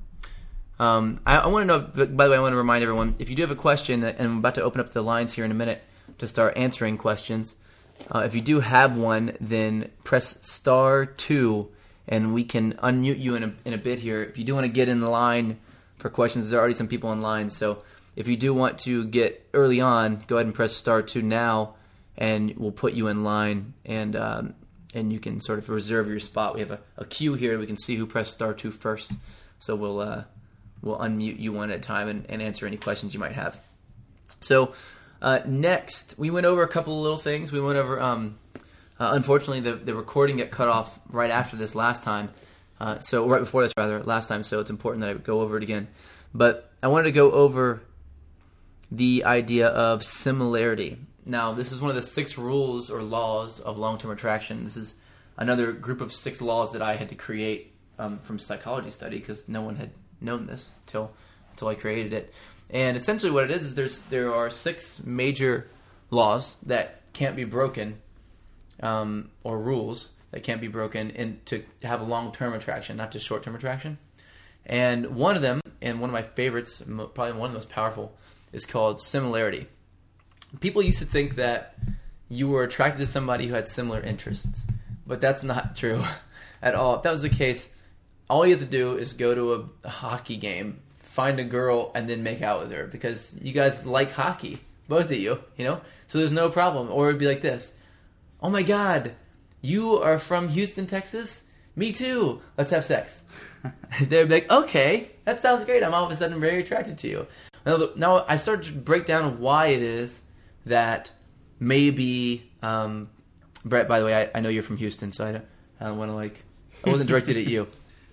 I want to know, by the way, I want to remind everyone, if you do have a question, and I'm about to open up the lines here in a minute to start answering questions, if you do have one, then press *2, and we can unmute you in a bit here. If you do want to get in the line for questions, there's already some people in line, so if you do want to get early on, go ahead and press *2 now, and we'll put you in line, and you can sort of reserve your spot. We have a queue here. We can see who pressed *2 first, so we'll unmute you one at a time and answer any questions you might have. So next, we went over a couple of little things. We went over, unfortunately, the recording got cut off right after this last time. So right before this, rather, last time. So it's important that I go over it again. But I wanted to go over the idea of similarity. Now, this is one of the 6 rules or laws of long-term attraction. This is another group of 6 laws that I had to create from psychology study, because no one had known this until I created it. And essentially what it is there are 6 major laws that can't be broken, or rules that can't be broken to have a long-term attraction, not just short-term attraction. And one of them, and one of my favorites, probably one of the most powerful, is called similarity. People used to think that you were attracted to somebody who had similar interests, but that's not true at all. If that was the case, all you have to do is go to a hockey game, find a girl, and then make out with her, because you guys like hockey, both of you, So there's no problem. Or it'd be like this: oh my God, you are from Houston, Texas? Me too. Let's have sex. They'd be like, okay, that sounds great. I'm all of a sudden very attracted to you. Now I start to break down why it is that maybe, Brett, by the way, I know you're from Houston, so I don't want to I wasn't directed at you.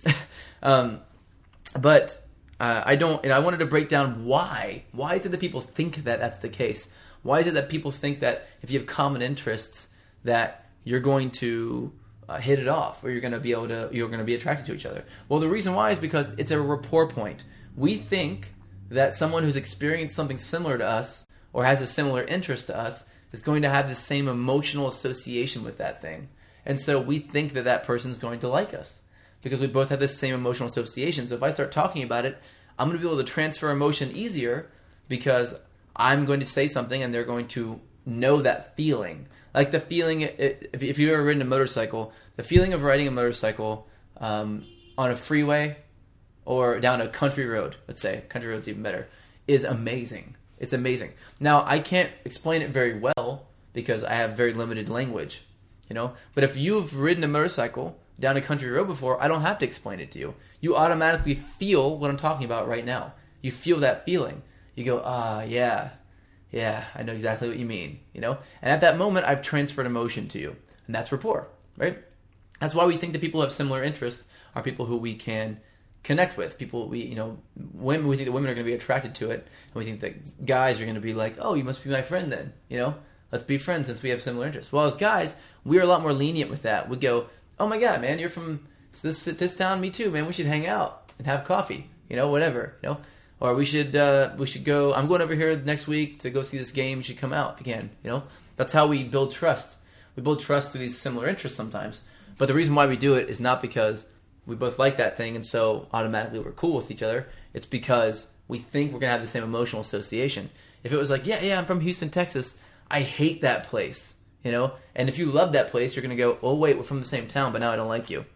But I don't, and I wanted to break down why. Why is it that people think that that's the case? Why is it that people think that if you have common interests that you're going to hit it off, or you're going to be attracted to each other? Well, the reason why is because it's a rapport point. We think that someone who's experienced something similar to us or has a similar interest to us is going to have the same emotional association with that thing. And so we think that that person's going to like us because we both have the same emotional association. So if I start talking about it, I'm going to be able to transfer emotion easier because I'm going to say something and they're going to know that feeling. Like the feeling, if you've ever ridden a motorcycle, the feeling of riding a motorcycle on a freeway or down a country road, let's say, country road's even better, is amazing. It's amazing. Now, I can't explain it very well because I have very limited language, But if you've ridden a motorcycle down a country road before, I don't have to explain it to you. You automatically feel what I'm talking about right now. You feel that feeling. You go, yeah, I know exactly what you mean, And at that moment, I've transferred emotion to you. And that's rapport, right? That's why we think that people who have similar interests are people who we can connect with. People women, we think that women are going to be attracted to it. And we think that guys are going to be like, oh, you must be my friend then, Let's be friends since we have similar interests. Well, as guys, we're a lot more lenient with that. We go, oh my God, man, you're from this town, me too, man. We should hang out and have coffee, whatever, Or we should go. I'm going over here next week to go see this game. You should come out if you can. That's how we build trust. We build trust through these similar interests sometimes. But the reason why we do it is not because we both like that thing and so automatically we're cool with each other. It's because we think we're gonna have the same emotional association. If it was like, yeah, I'm from Houston, Texas. I hate that place. And if you love that place, you're gonna go, oh wait, we're from the same town, but now I don't like you.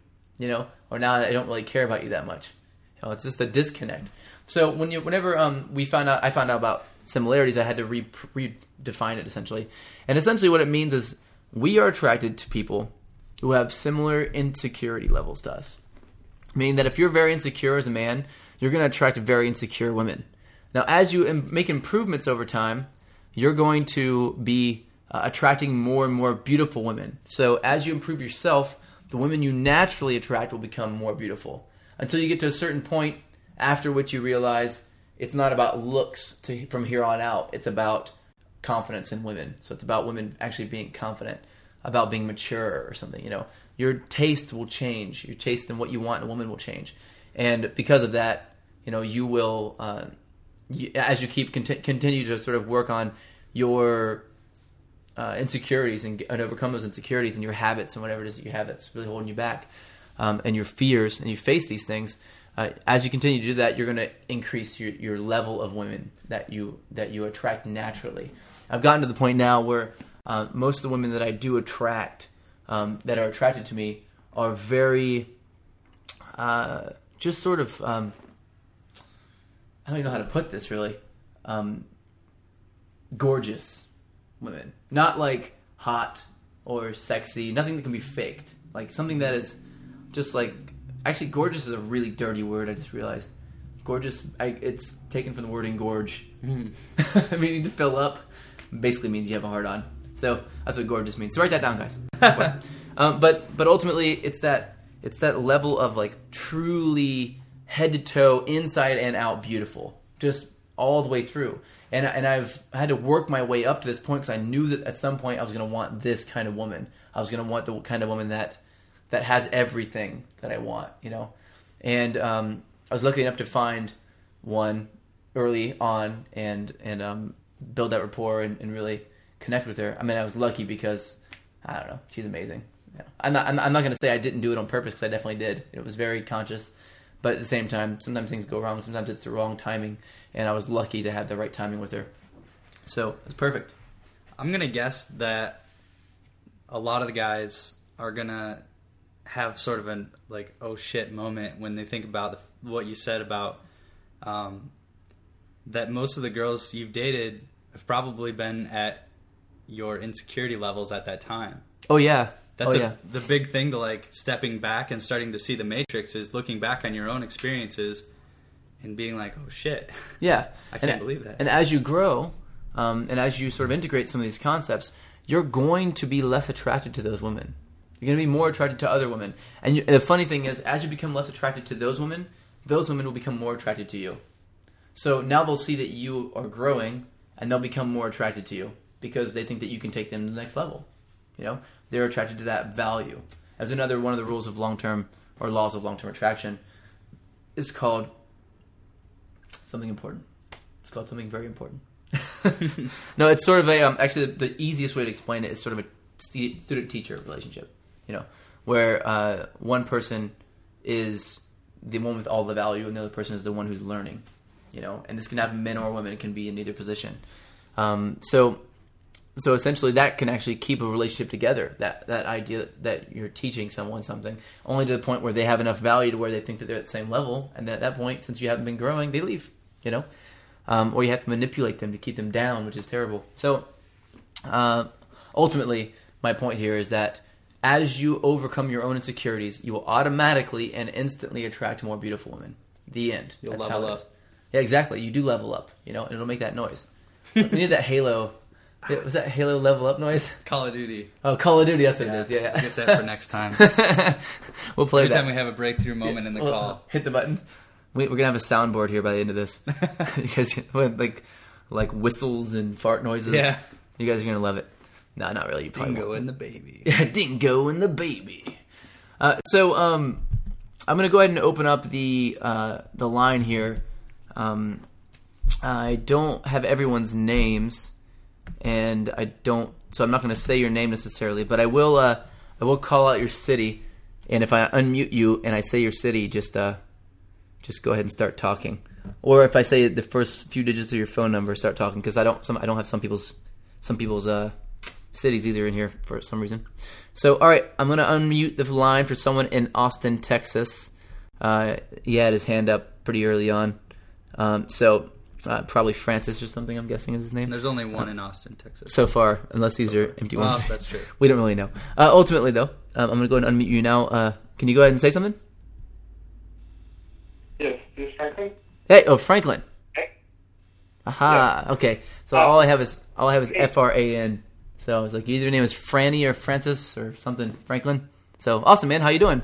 Or now I don't really care about you that much. It's just a disconnect. So whenever I found out about similarities, I had to redefine it essentially. And essentially what it means is we are attracted to people who have similar insecurity levels to us. Meaning that if you're very insecure as a man, you're going to attract very insecure women. Now, as you make improvements over time, you're going to be attracting more and more beautiful women. So as you improve yourself, the women you naturally attract will become more beautiful. Until you get to a certain point after which you realize it's not about looks from here on out. It's about confidence in women. So it's about women actually being confident, about being mature or something, Your taste will change. Your taste in what you want in a woman will change. And because of that, you will, as you continue to sort of work on your insecurities and overcome those insecurities and your habits and whatever it is that you have that's really holding you back, and your fears, and you face these things, as you continue to do that, you're going to increase your level of women that you attract naturally. I've gotten to the point now where most of the women that I do attract, that are attracted to me, are very, just sort of, I don't even know how to put this really, gorgeous women. Not like hot or sexy, nothing that can be faked. Like something that is just like, actually gorgeous is a really dirty word, I just realized. Gorgeous, it's taken from the word engorge. Meaning to fill up, basically means you have a hard on. So that's what gorgeous means. So write that down, guys. But ultimately, it's that level of like truly head to toe, inside and out, beautiful, just all the way through. And I've had to work my way up to this point because I knew that at some point I was going to want this kind of woman. I was going to want the kind of woman that has everything that I want, And I was lucky enough to find one early on and build that rapport and really connect with her. I mean, I was lucky because, I don't know, she's amazing. I'm not going to say I didn't do it on purpose because I definitely did. It was very conscious. But at the same time, sometimes things go wrong. Sometimes it's the wrong timing. And I was lucky to have the right timing with her. So it was perfect. I'm going to guess that a lot of the guys are going to have sort of an like, oh shit moment when they think about what you said about that most of the girls you've dated have probably been at your insecurity levels at that time. Oh, yeah. That's yeah. the big thing to like stepping back and starting to see the matrix is looking back on your own experiences and being like, oh shit. Yeah. I can't believe that. And as you grow, and as you sort of integrate some of these concepts, you're going to be less attracted to those women. You're going to be more attracted to other women. And the funny thing is, as you become less attracted to those women will become more attracted to you. So now they'll see that you are growing, and they'll become more attracted to you because they think that you can take them to the next level. You know, they're attracted to that value. As another one of the rules of long-term or laws of long-term attraction is called something important. It's called something very important. No, it's sort of a actually the easiest way to explain it is sort of a student-teacher relationship. You know, where one person is the one with all the value, and the other person is the one who's learning. You know, and this can happen men or women. It can be in either position. So essentially, that can actually keep a relationship together. That idea that you're teaching someone something, only to the point where they have enough value to where they think that they're at the same level, and then at that point, since you haven't been growing, they leave. You know, or you have to manipulate them to keep them down, which is terrible. So ultimately, my point here is that as you overcome your own insecurities, you will automatically and instantly attract more beautiful women. The end. You'll That's level how it up. is. Yeah, exactly. You do level up, you know, and it'll make that noise. We need that Halo. Was that Halo level up noise? Call of Duty. Oh, Call of Duty. That's what it is. Yeah. We'll get that for next time. We'll play Every that. time we have a breakthrough moment in the call. Hit the button. We're gonna have a soundboard here by the end of this. You guys like whistles and fart noises. Yeah. You guys are gonna love it. No, not really. You probably Dingo won't. and the baby. Yeah, Dingo and the baby. So I'm gonna go ahead and open up the line here. I don't have everyone's names, and so I'm not gonna say your name necessarily, but I will call out your city, and if I unmute you and I say your city, just go ahead and start talking. Or if I say the first few digits of your phone number, start talking, because I don't have some people's cities either in here for some reason. So, all right, I'm going to unmute the line for someone in Austin, Texas. He had his hand up pretty early on. Probably Francis or something, I'm guessing is his name. There's only one in Austin, Texas. So far, unless these are empty ones. Well, that's true. We don't really know. Ultimately, though, I'm going to go ahead and unmute you now. Can you go ahead and say something? Yes, this is Franklin. Hey, Franklin. Hey. Aha. Yeah. Okay. So all I have is FRAN. So I was like, either your name is Franny or Francis or something, Franklin. So awesome, man. How you doing?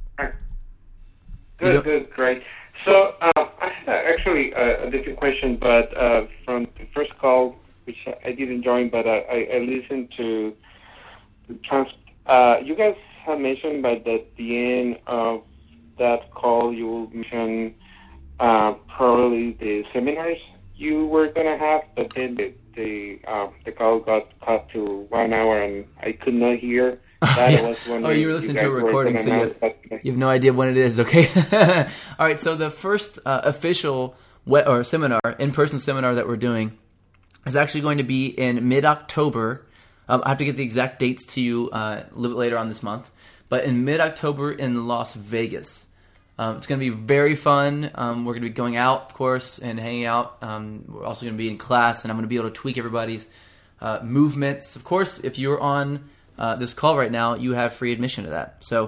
Good, great. So I had actually a different question, but from the first call, which I didn't join, but I listened to the you guys have mentioned that at the end of that call, you will mention probably the seminars you were going to have, but then the call got cut to 1 hour and I could not hear that. Yeah. I was wondering You were listening to a recording, so you have no idea when it is, okay? All right, so the first official in-person seminar that we're doing is actually going to be in mid-October. I have to get the exact dates to you a little bit later on this month, but in mid-October in Las Vegas. It's going to be very fun. We're going to be going out, of course, and hanging out. We're also going to be in class, and I'm going to be able to tweak everybody's movements. Of course, if you're on this call right now, you have free admission to that. So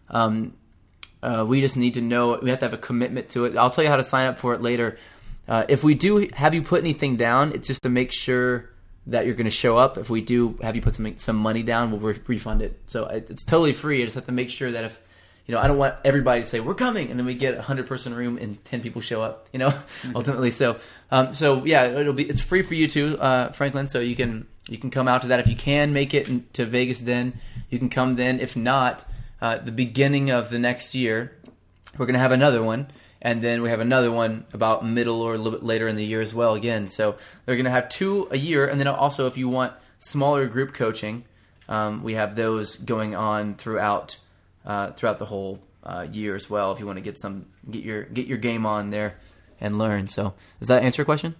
we just need to know. We have to have a commitment to it. I'll tell you how to sign up for it later. If we do have you put anything down, it's just to make sure that you're going to show up. If we do have you put some money down, we'll refund it. So it's totally free. I just have to make sure that if I don't want everybody to say we're coming, and then we get a 100-person room and 10 people show up. Ultimately. So yeah, it's free for you too, Franklin. So you can come out to that if you can make it to Vegas. Then you can come. Then if not, the beginning of the next year, we're gonna have another one, and then we have another one about middle or a little bit later in the year as well. Again, so they're gonna have 2 a year, and then also if you want smaller group coaching, we have those going on throughout the whole year as well. If you want to get your game on there and learn. So does that answer your question?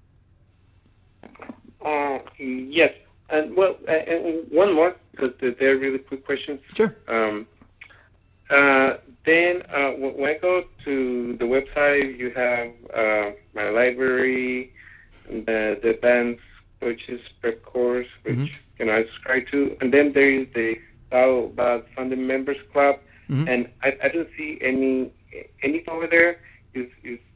Yes, and one more because they're really quick questions. Sure. Then when I go to the website, you have my library, the advanced coaches per course, which I subscribe to, and then there is the about Founding Members Club, and I don't see anything over there. Is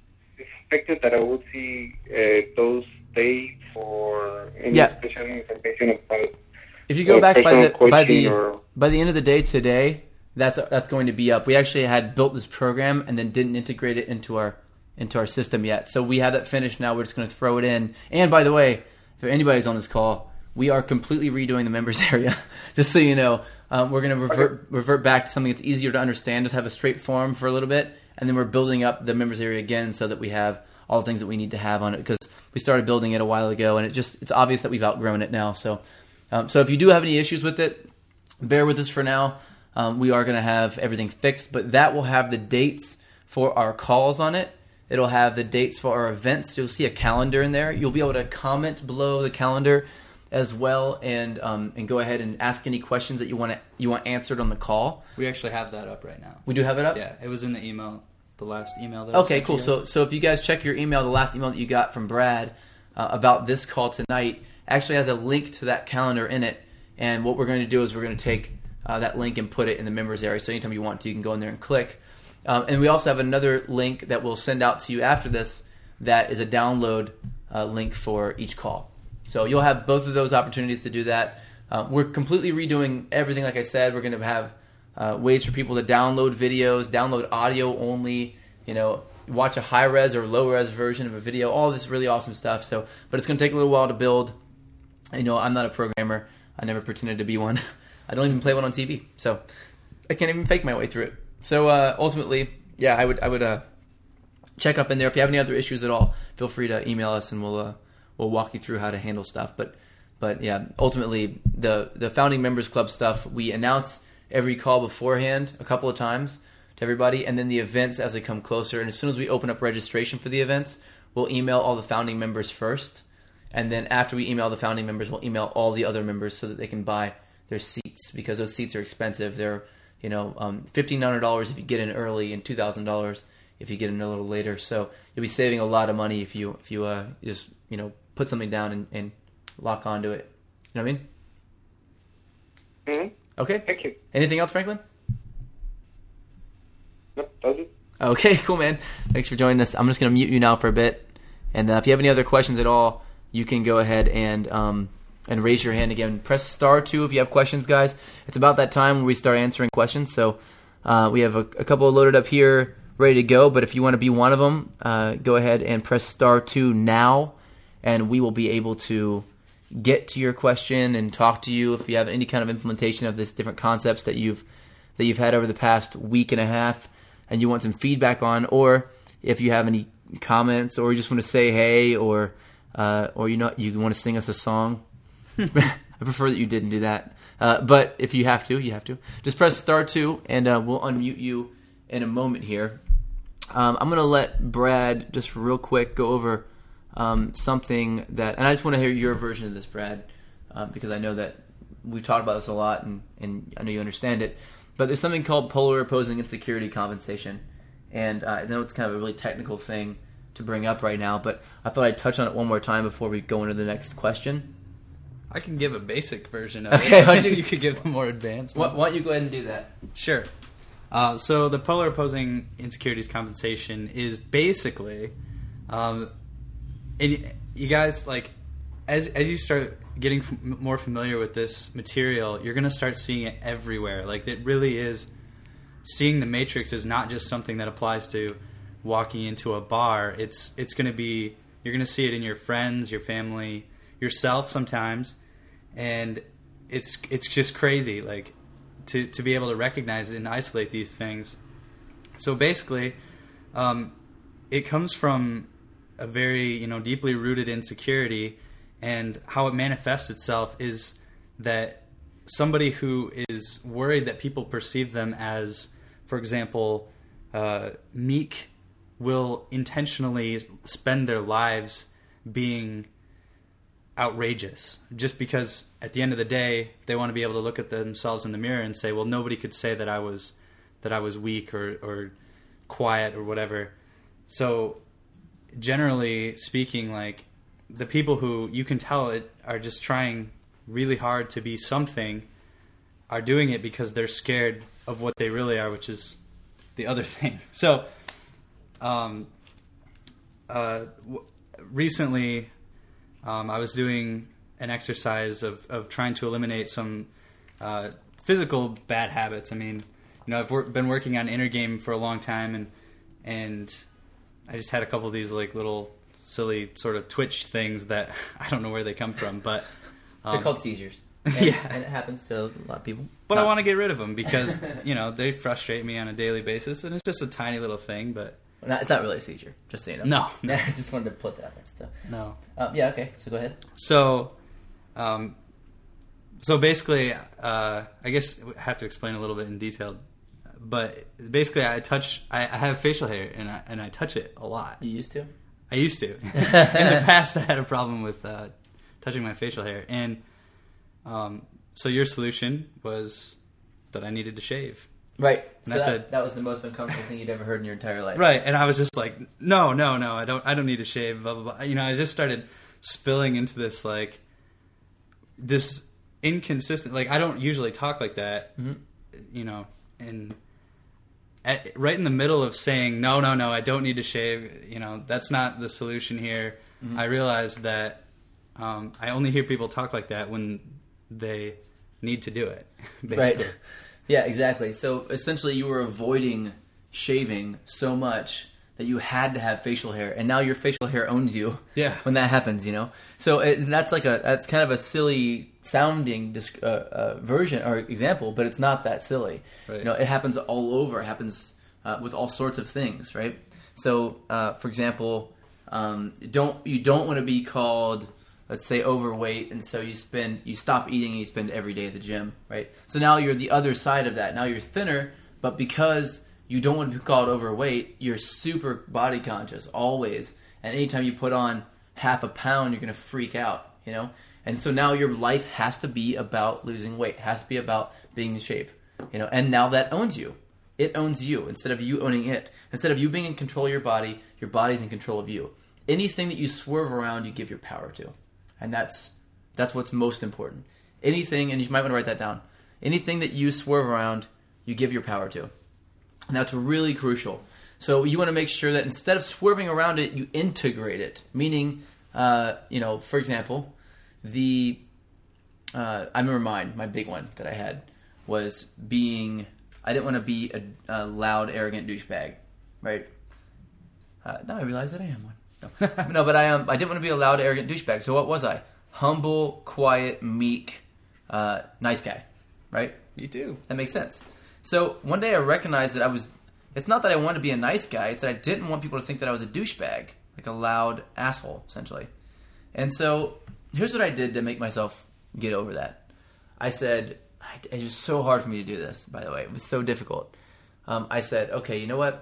expected that I will see those dates for any special information about. If you go back by the end of the day today, that's going to be up. We actually had built this program and then didn't integrate it into our system yet. So we have that finished now. We're just going to throw it in. And by the way, if anybody's on this call, we are completely redoing the members area. Just so you know, we're going to revert back to something that's easier to understand. Just have a straight form for a little bit, and then we're building up the members area again so that we have all the things that we need to have on it, because we started building it a while ago, and it's obvious that we've outgrown it now. So if you do have any issues with it, bear with us for now. We are going to have everything fixed, but that will have the dates for our calls on it. It'll have the dates for our events. You'll see a calendar in there. You'll be able to comment below the calendar as well, and go ahead and ask any questions that you want answered on the call. We actually have that up right now. We do have it up? Yeah, it was in the email, the last email that Okay, cool. So if you guys check your email, the last email that you got from Brad about this call tonight actually has a link to that calendar in it. And what we're going to do is we're going to take that link and put it in the members area. So anytime you want to, you can go in there and click. And we also have another link that we'll send out to you after this that is a download link for each call. So you'll have both of those opportunities to do that. We're completely redoing everything. Like I said, we're going to have ways for people to download videos, download audio only, watch a high-res or low-res version of a video, all this really awesome stuff. But it's going to take a little while to build. I'm not a programmer. I never pretended to be one. I don't even play one on TV, so I can't even fake my way through it. So ultimately, yeah, I would check up in there. If you have any other issues at all, feel free to email us, and we'll walk you through how to handle stuff. But yeah, ultimately the Founding Members Club stuff, we announce every call beforehand a couple of times to everybody, and then the events as they come closer. And as soon as we open up registration for the events, we'll email all the founding members first, and then after we email the founding members, we'll email all the other members so that they can buy their seats, because those seats are expensive. They're $1,500 if you get in early, and $2,000 if you get in a little later. So you'll be saving a lot of money if you just put something down and lock onto it. You know what I mean? Mm-hmm. Okay. Thank you. Anything else, Franklin? Nope, that's it. Okay, cool, man. Thanks for joining us. I'm just going to mute you now for a bit. And if you have any other questions at all, you can go ahead and raise your hand again. Press *2 if you have questions, guys. It's about that time when we start answering questions. So we have a couple loaded up here, ready to go. But if you want to be one of them, go ahead and press *2 now, and we will be able to get to your question and talk to you if you have any kind of implementation of this different concepts that you've had over the past week and a half, and you want some feedback on, or if you have any comments, or you just want to say hey, or you want to sing us a song. I prefer that you didn't do that. But if you have to, you have to. Just press *2, and we'll unmute you in a moment here. I'm going to let Brad just real quick go over something that, and I just want to hear your version of this, Brad, because I know that we've talked about this a lot, and I know you understand it. But there's something called polar opposing insecurity compensation, and I know it's kind of a really technical thing to bring up right now, but I thought I'd touch on it one more time before we go into the next question. I can give a basic version of it. Okay, you could give the more advanced one. Why don't you go ahead and do that? Sure. So the polar opposing insecurities compensation is basically, and you guys, like, as you start getting more familiar with this material, you're going to start seeing it everywhere. Like, it really is, seeing the matrix is not just something that applies to walking into a bar. It's going to be, you're going to see it in your friends, your family, yourself sometimes, and it's just crazy, like, to be able to recognize and isolate these things. So basically, it comes from a very deeply rooted insecurity, and how it manifests itself is that somebody who is worried that people perceive them as, for example, meek, will intentionally spend their lives being outrageous, just because at the end of the day they want to be able to look at themselves in the mirror and say, well, nobody could say that I was weak or quiet or whatever. So generally speaking, like, the people who you can tell it are just trying really hard to be something, are doing it because they're scared of what they really are, which is the other thing. So, recently, I was doing an exercise of trying to eliminate some physical bad habits. I mean, I've been working on inner game for a long time, and I just had a couple of these like little silly sort of twitch things that I don't know where they come from, but they're called seizures. And, and it happens to a lot of people. But I want to get rid of them because they frustrate me on a daily basis, and it's just a tiny little thing. But it's not really a seizure, just so you know. No. I just wanted to put that out there. So. No. Yeah. Okay. So go ahead. So, basically, I guess I have to explain a little bit in detail. But basically, I have facial hair, and I touch it a lot. You used to? I used to. In the past, I had a problem with touching my facial hair, and so your solution was that I needed to shave. Right. And so I said that was the most uncomfortable thing you'd ever heard in your entire life. Right. And I was just like, no, I don't need to shave, blah, blah, blah. I just started spilling into this, like, this inconsistent, like, I don't usually talk like that, and right in the middle of saying, no, I don't need to shave, that's not the solution here. Mm-hmm. I realized that I only hear people talk like that when they need to do it, basically. Right. Yeah, exactly. So essentially you were avoiding shaving so much that you had to have facial hair, and now your facial hair owns you. Yeah. When that happens, So that's kind of a silly sounding version or example, but it's not that silly. Right. It happens all over. It happens with all sorts of things, right? So, for example, you don't want to be called, let's say, overweight, and so you stop eating and you spend every day at the gym, right? So now you're the other side of that. Now you're thinner, but because you don't want to be called overweight, you're super body conscious always. And anytime you put on half a pound, you're going to freak out, And so now your life has to be about losing weight, has to be about being in shape, And now that owns you. It owns you instead of you owning it. Instead of you being in control of your body's in control of you. Anything that you swerve around, you give your power to. And that's what's most important. Anything, and you might want to write that down, anything that you swerve around, you give your power to. And that's really crucial. So you want to make sure that instead of swerving around it, you integrate it. Meaning, for example, I remember my big one that I had was I didn't want to be a loud, arrogant douchebag, right? Now I realize that I am one. No, but I didn't want to be a loud, arrogant douchebag. So what was I? Humble, quiet, meek, nice guy, right? Me too. That makes sense. So one day I recognized that it's not that I wanted to be a nice guy, it's that I didn't want people to think that I was a douchebag, like a loud asshole, essentially. And so here's what I did to make myself get over that. I said, it was so hard for me to do this, by the way. It was so difficult. I said, okay, you know what?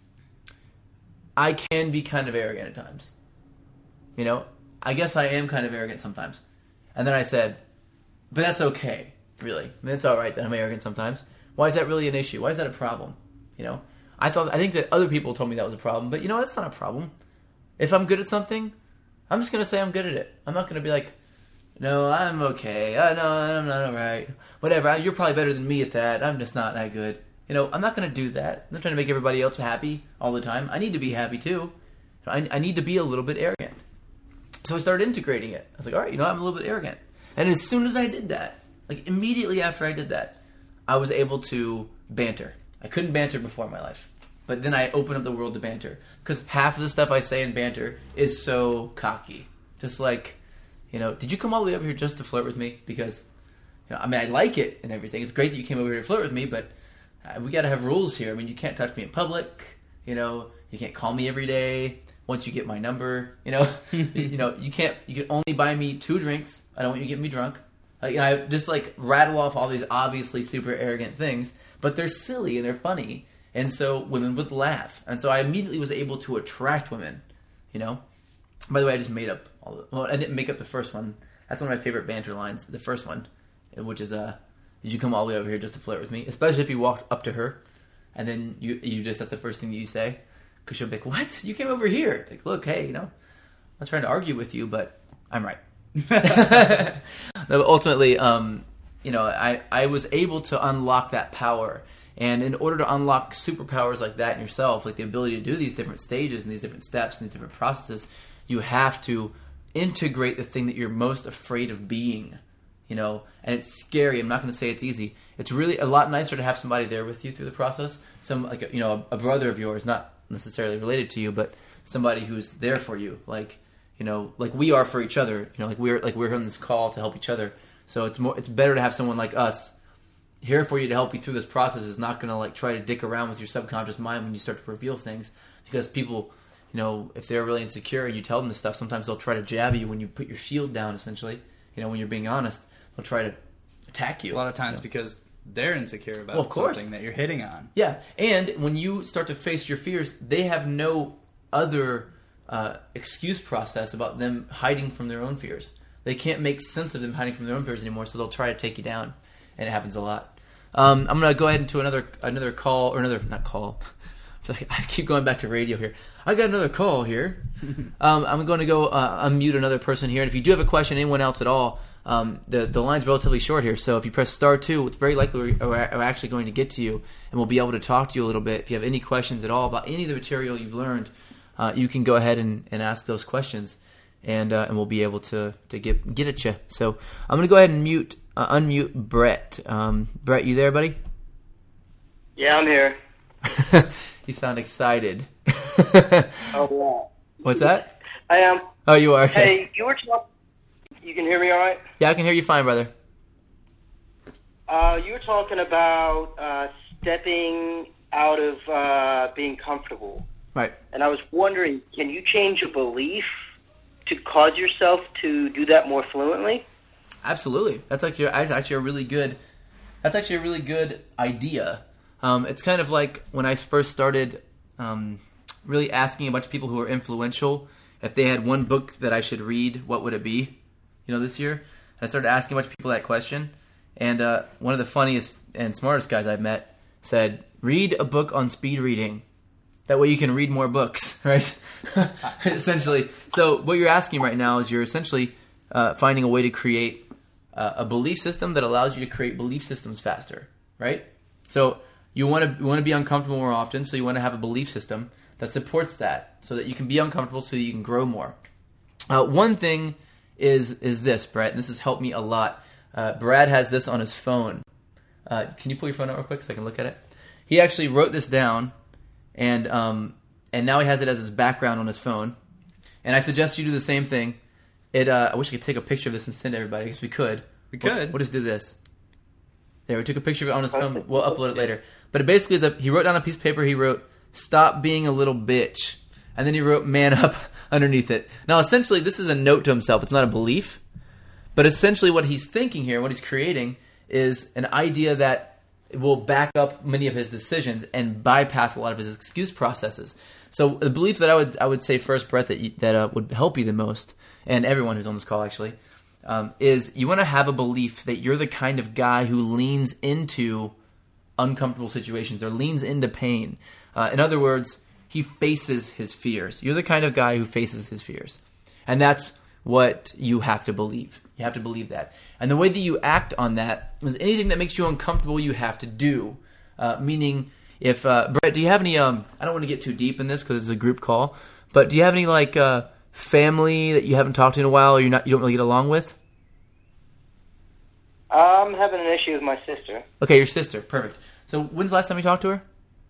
I can be kind of arrogant at times. I guess I am kind of arrogant sometimes. And then I said, but that's okay, really. It's all right that I'm arrogant sometimes. Why is that really an issue? Why is that a problem? I think that other people told me that was a problem, but that's not a problem. If I'm good at something, I'm just going to say I'm good at it. I'm not going to be like, no, I'm okay. No, I'm not all right. Whatever. You're probably better than me at that. I'm just not that good. I'm not going to do that. I'm not trying to make everybody else happy all the time. I need to be happy too. I need to be a little bit arrogant. So I started integrating it. I was like, all right, I'm a little bit arrogant. And as soon as I did that, like immediately after I did that, I was able to banter. I couldn't banter before in my life. But then I opened up the world to banter. Because half of the stuff I say in banter is so cocky. Just like, did you come all the way over here just to flirt with me? Because, I like it and everything. It's great that you came over here to flirt with me, but we got to have rules here. You can't touch me in public. You can't call me every day. Once you get my number, you can only buy me 2 drinks. I don't want you to get me drunk. I just rattle off all these obviously super arrogant things, but they're silly and they're funny. And so women would laugh. And so I immediately was able to attract women, By the way, I just made up I didn't make up the first one. That's one of my favorite banter lines. The first one, which is, did you come all the way over here just to flirt with me? Especially if you walked up to her and then you just, that's the first thing that you say. Because she'll be like, what? You came over here. Like, look, hey, I'm not trying to argue with you, but I'm right. No, but ultimately, I was able to unlock that power. And in order to unlock superpowers like that in yourself, like the ability to do these different stages and these different steps and these different processes, you have to integrate the thing that you're most afraid of being. And it's scary. I'm not going to say it's easy. It's really a lot nicer to have somebody there with you through the process. A brother of yours, not necessarily related to you, but somebody who's there for you, like we are for each other. We're on this call to help each other. So it's better to have someone like us here for you to help you through this process. Is not going to try to dick around with your subconscious mind when you start to reveal things, because people, if they're really insecure and you tell them this stuff, sometimes they'll try to jab you when you put your shield down. Essentially, when you're being honest, they'll try to attack you. A lot of times because they're insecure about something that you're hitting on. Yeah, and when you start to face your fears, they have no other excuse process about them hiding from their own fears. They can't make sense of them hiding from their own fears anymore, so they'll try to take you down, and it happens a lot. I'm going to go ahead into another call, or not call. I keep going back to radio here. I got another call here. I'm going to go unmute another person here, and if you do have a question, anyone else at all, the line's relatively short here, so if you press *2, it's very likely we're actually going to get to you, and we'll be able to talk to you a little bit. If you have any questions at all about any of the material you've learned, you can go ahead and ask those questions, and we'll be able to get at you. So I'm going to go ahead and unmute Brett. Brett, you there, buddy? Yeah, I'm here. You sound excited. Oh, yeah. What's that? I am. Oh, you are? Okay. Hey, you were talking... You can hear me all right? Yeah, I can hear you fine, brother. You were talking about stepping out of being comfortable. Right. And I was wondering, can you change a belief to cause yourself to do that more fluently? Absolutely. That's actually a really good idea. It's kind of like when I first started really asking a bunch of people who are influential if they had one book that I should read, what would it be? This year. And I started asking a bunch of people that question. And one of the funniest and smartest guys I've met said, read a book on speed reading. That way you can read more books, right? Essentially. So what you're asking right now is you're essentially finding a way to create a belief system that allows you to create belief systems faster, right? So you want to be uncomfortable more often, so you want to have a belief system that supports that, so that you can be uncomfortable, so that you can grow more. One thing is this, Brett, and this has helped me a lot. Brad has this on his phone. Can you pull your phone out real quick so I can look at it? He actually wrote this down, and now he has it as his background on his phone. And I suggest you do the same thing. I wish I could take a picture of this and send it to everybody. I guess we could. We'll just do this. There, we took a picture of it on his phone. We'll upload it later. But basically, he wrote down a piece of paper. He wrote, "Stop being a little bitch." And then he wrote, "Man up," underneath it. Now, essentially, this is a note to himself. It's not a belief. But essentially what he's thinking here, what he's creating, is an idea that will back up many of his decisions and bypass a lot of his excuse processes. So the beliefs that I would say first, Brett, that would help you the most, and everyone who's on this call actually, is you want to have a belief that you're the kind of guy who leans into uncomfortable situations or leans into pain. In other words, he faces his fears. You're the kind of guy who faces his fears. And that's what you have to believe. You have to believe that. And the way that you act on that is anything that makes you uncomfortable, you have to do. Meaning, if Brett, do you have any? I don't want to get too deep in this because it's a group call. But do you have any family that you haven't talked to in a while, or you don't really get along with? I'm having an issue with my sister. Okay, your sister. Perfect. So when's the last time you talked to her?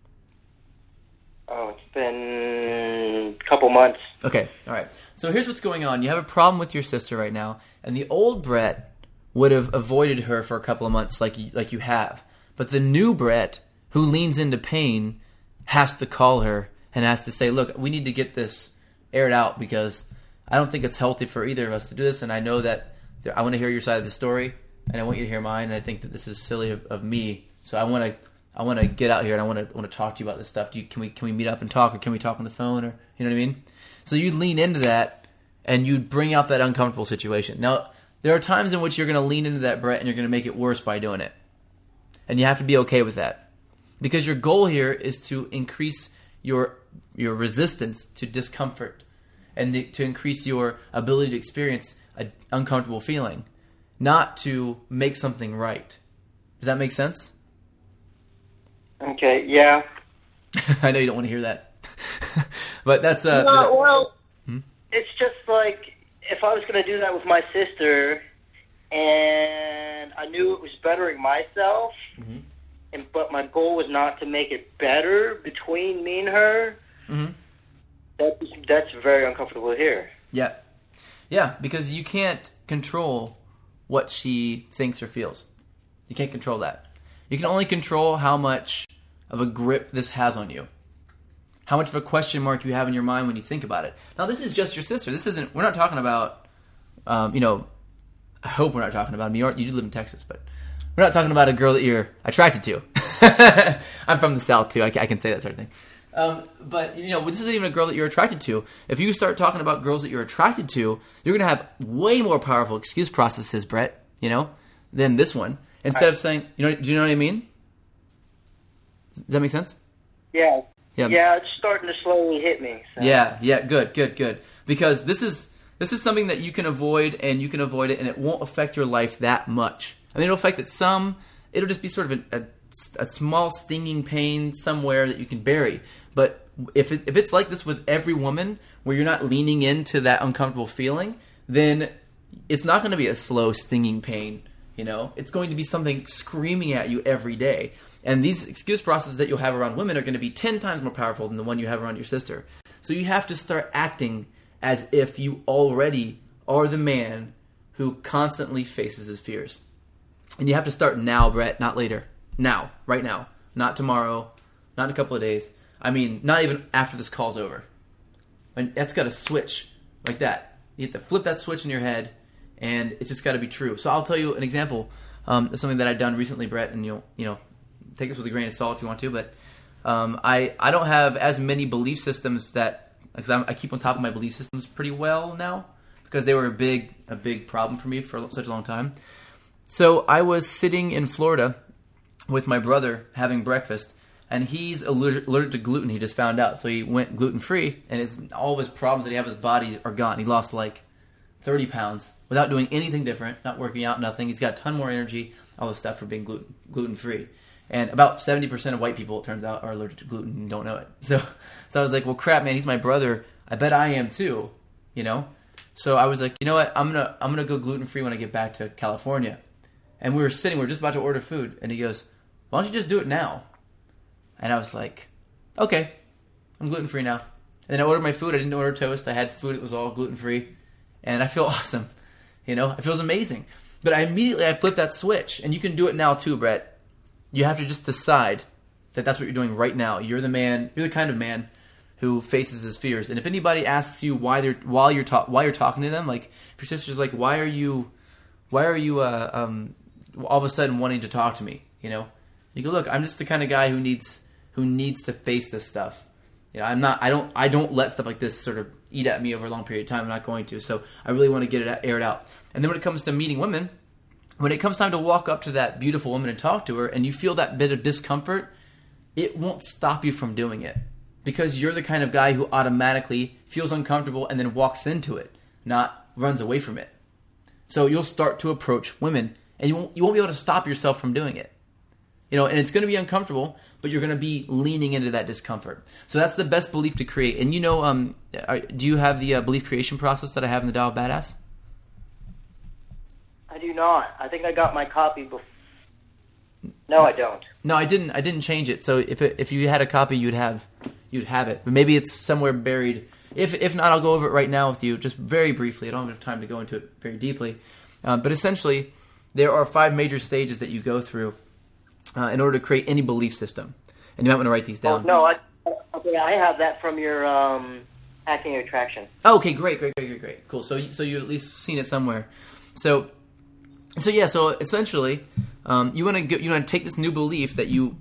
Oh, it's been a couple months. Okay, all right. So here's what's going on. You have a problem with your sister right now, and the old Brett would have avoided her for a couple of months like you have. But the new Brett, who leans into pain, has to call her and has to say, look, we need to get this aired out because I don't think it's healthy for either of us to do this, and I know that I want to hear your side of the story, and I want you to hear mine, and I think that this is silly of me, so I want to get out here and I want to talk to you about this stuff. Can we meet up and talk, or can we talk on the phone, or you know what I mean? So you lean into that and you bring out that uncomfortable situation. Now, there are times in which you're going to lean into that, Brett, and you're going to make it worse by doing it. And you have to be okay with that. Because your goal here is to increase your resistance to discomfort and to increase your ability to experience an uncomfortable feeling. not to make something right. Does that make sense? Okay, yeah. I know you don't want to hear that. But that's... No, well, it's just like, if I was going to do that with my sister, and I knew it was bettering myself, but my goal was not to make it better between me and her, that's very uncomfortable to hear. Yeah. Yeah, because you can't control what she thinks or feels. You can't control that. You can only control how much of a grip this has on you. How much of a question mark you have in your mind when you think about it. Now, this is just your sister. This isn't... We're not talking about... I hope we're not talking about... You do live in Texas, but... We're not talking about a girl that you're attracted to. I'm from the South, too. I can say that sort of thing. But, this isn't even a girl that you're attracted to. If you start talking about girls that you're attracted to, you're going to have way more powerful excuse processes, Brett, than this one. Instead of saying... do you know what I mean? Does that make sense? Yeah. Yeah. Yeah, it's starting to slowly hit me. So. Yeah, good. Because this is something that you can avoid, and you can avoid it, and it won't affect your life that much. I mean, it'll affect it some. It'll just be sort of a small stinging pain somewhere that you can bury. But if it's like this with every woman, where you're not leaning into that uncomfortable feeling, then it's not going to be a slow stinging pain. It's going to be something screaming at you every day. And these excuse processes that you'll have around women are going to be 10 times more powerful than the one you have around your sister. So you have to start acting as if you already are the man who constantly faces his fears. And you have to start now, Brett, not later. Now, right now. Not tomorrow, not in a couple of days. I mean, not even after this call's over. And that's got to switch like that. You have to flip that switch in your head, and it's just got to be true. So I'll tell you an example of something that I've done recently, Brett, and you'll take this with a grain of salt if you want to, but I don't have as many belief systems because I keep on top of my belief systems pretty well now, because they were a big problem for me for such a long time. So I was sitting in Florida with my brother having breakfast, and he's allergic to gluten. He just found out, so he went gluten-free, and all of his problems that he had with his body are gone. He lost like 30 pounds without doing anything different, not working out, nothing. He's got a ton more energy, all this stuff for being gluten-free. And about 70% of white people, it turns out, are allergic to gluten and don't know it. So I was like, well, crap, man, he's my brother. I bet I am too, So I was like, you know what? I'm gonna go gluten-free when I get back to California. And we were just about to order food, and he goes, why don't you just do it now? And I was like, okay, I'm gluten-free now. And then I ordered my food. I didn't order toast. I had food that was all gluten-free, and I feel awesome. It feels amazing. But I flipped that switch, and you can do it now too, Brett. You have to just decide that that's what you're doing right now. You're the kind of man who faces his fears. And if anybody asks you while you're talking to them, like if your sister's like, why are you all of a sudden wanting to talk to me? You go, look, I'm just the kind of guy who needs to face this stuff. I don't let stuff like this sort of eat at me over a long period of time. I'm not going to. So I really want to get it aired out. And then when it comes to meeting women, when it comes time to walk up to that beautiful woman and talk to her, and you feel that bit of discomfort, it won't stop you from doing it. Because you're the kind of guy who automatically feels uncomfortable and then walks into it, not runs away from it. So you'll start to approach women, and you won't be able to stop yourself from doing it. And it's going to be uncomfortable, but you're going to be leaning into that discomfort. So that's the best belief to create. And do you have the belief creation process that I have in the Tao of Badass? I do not. I think I got my copy before. No, I don't. No, I didn't change it. So if you had a copy, you'd have it. But maybe it's somewhere buried. If not, I'll go over it right now with you, just very briefly. I don't have time to go into it very deeply. But essentially, there are 5 major stages that you go through in order to create any belief system. And you might want to write these down. Oh, no, I have that from your Hacking Attraction. Oh, okay, great. Cool. So you at least seen it somewhere. So essentially, you want to take this new belief that you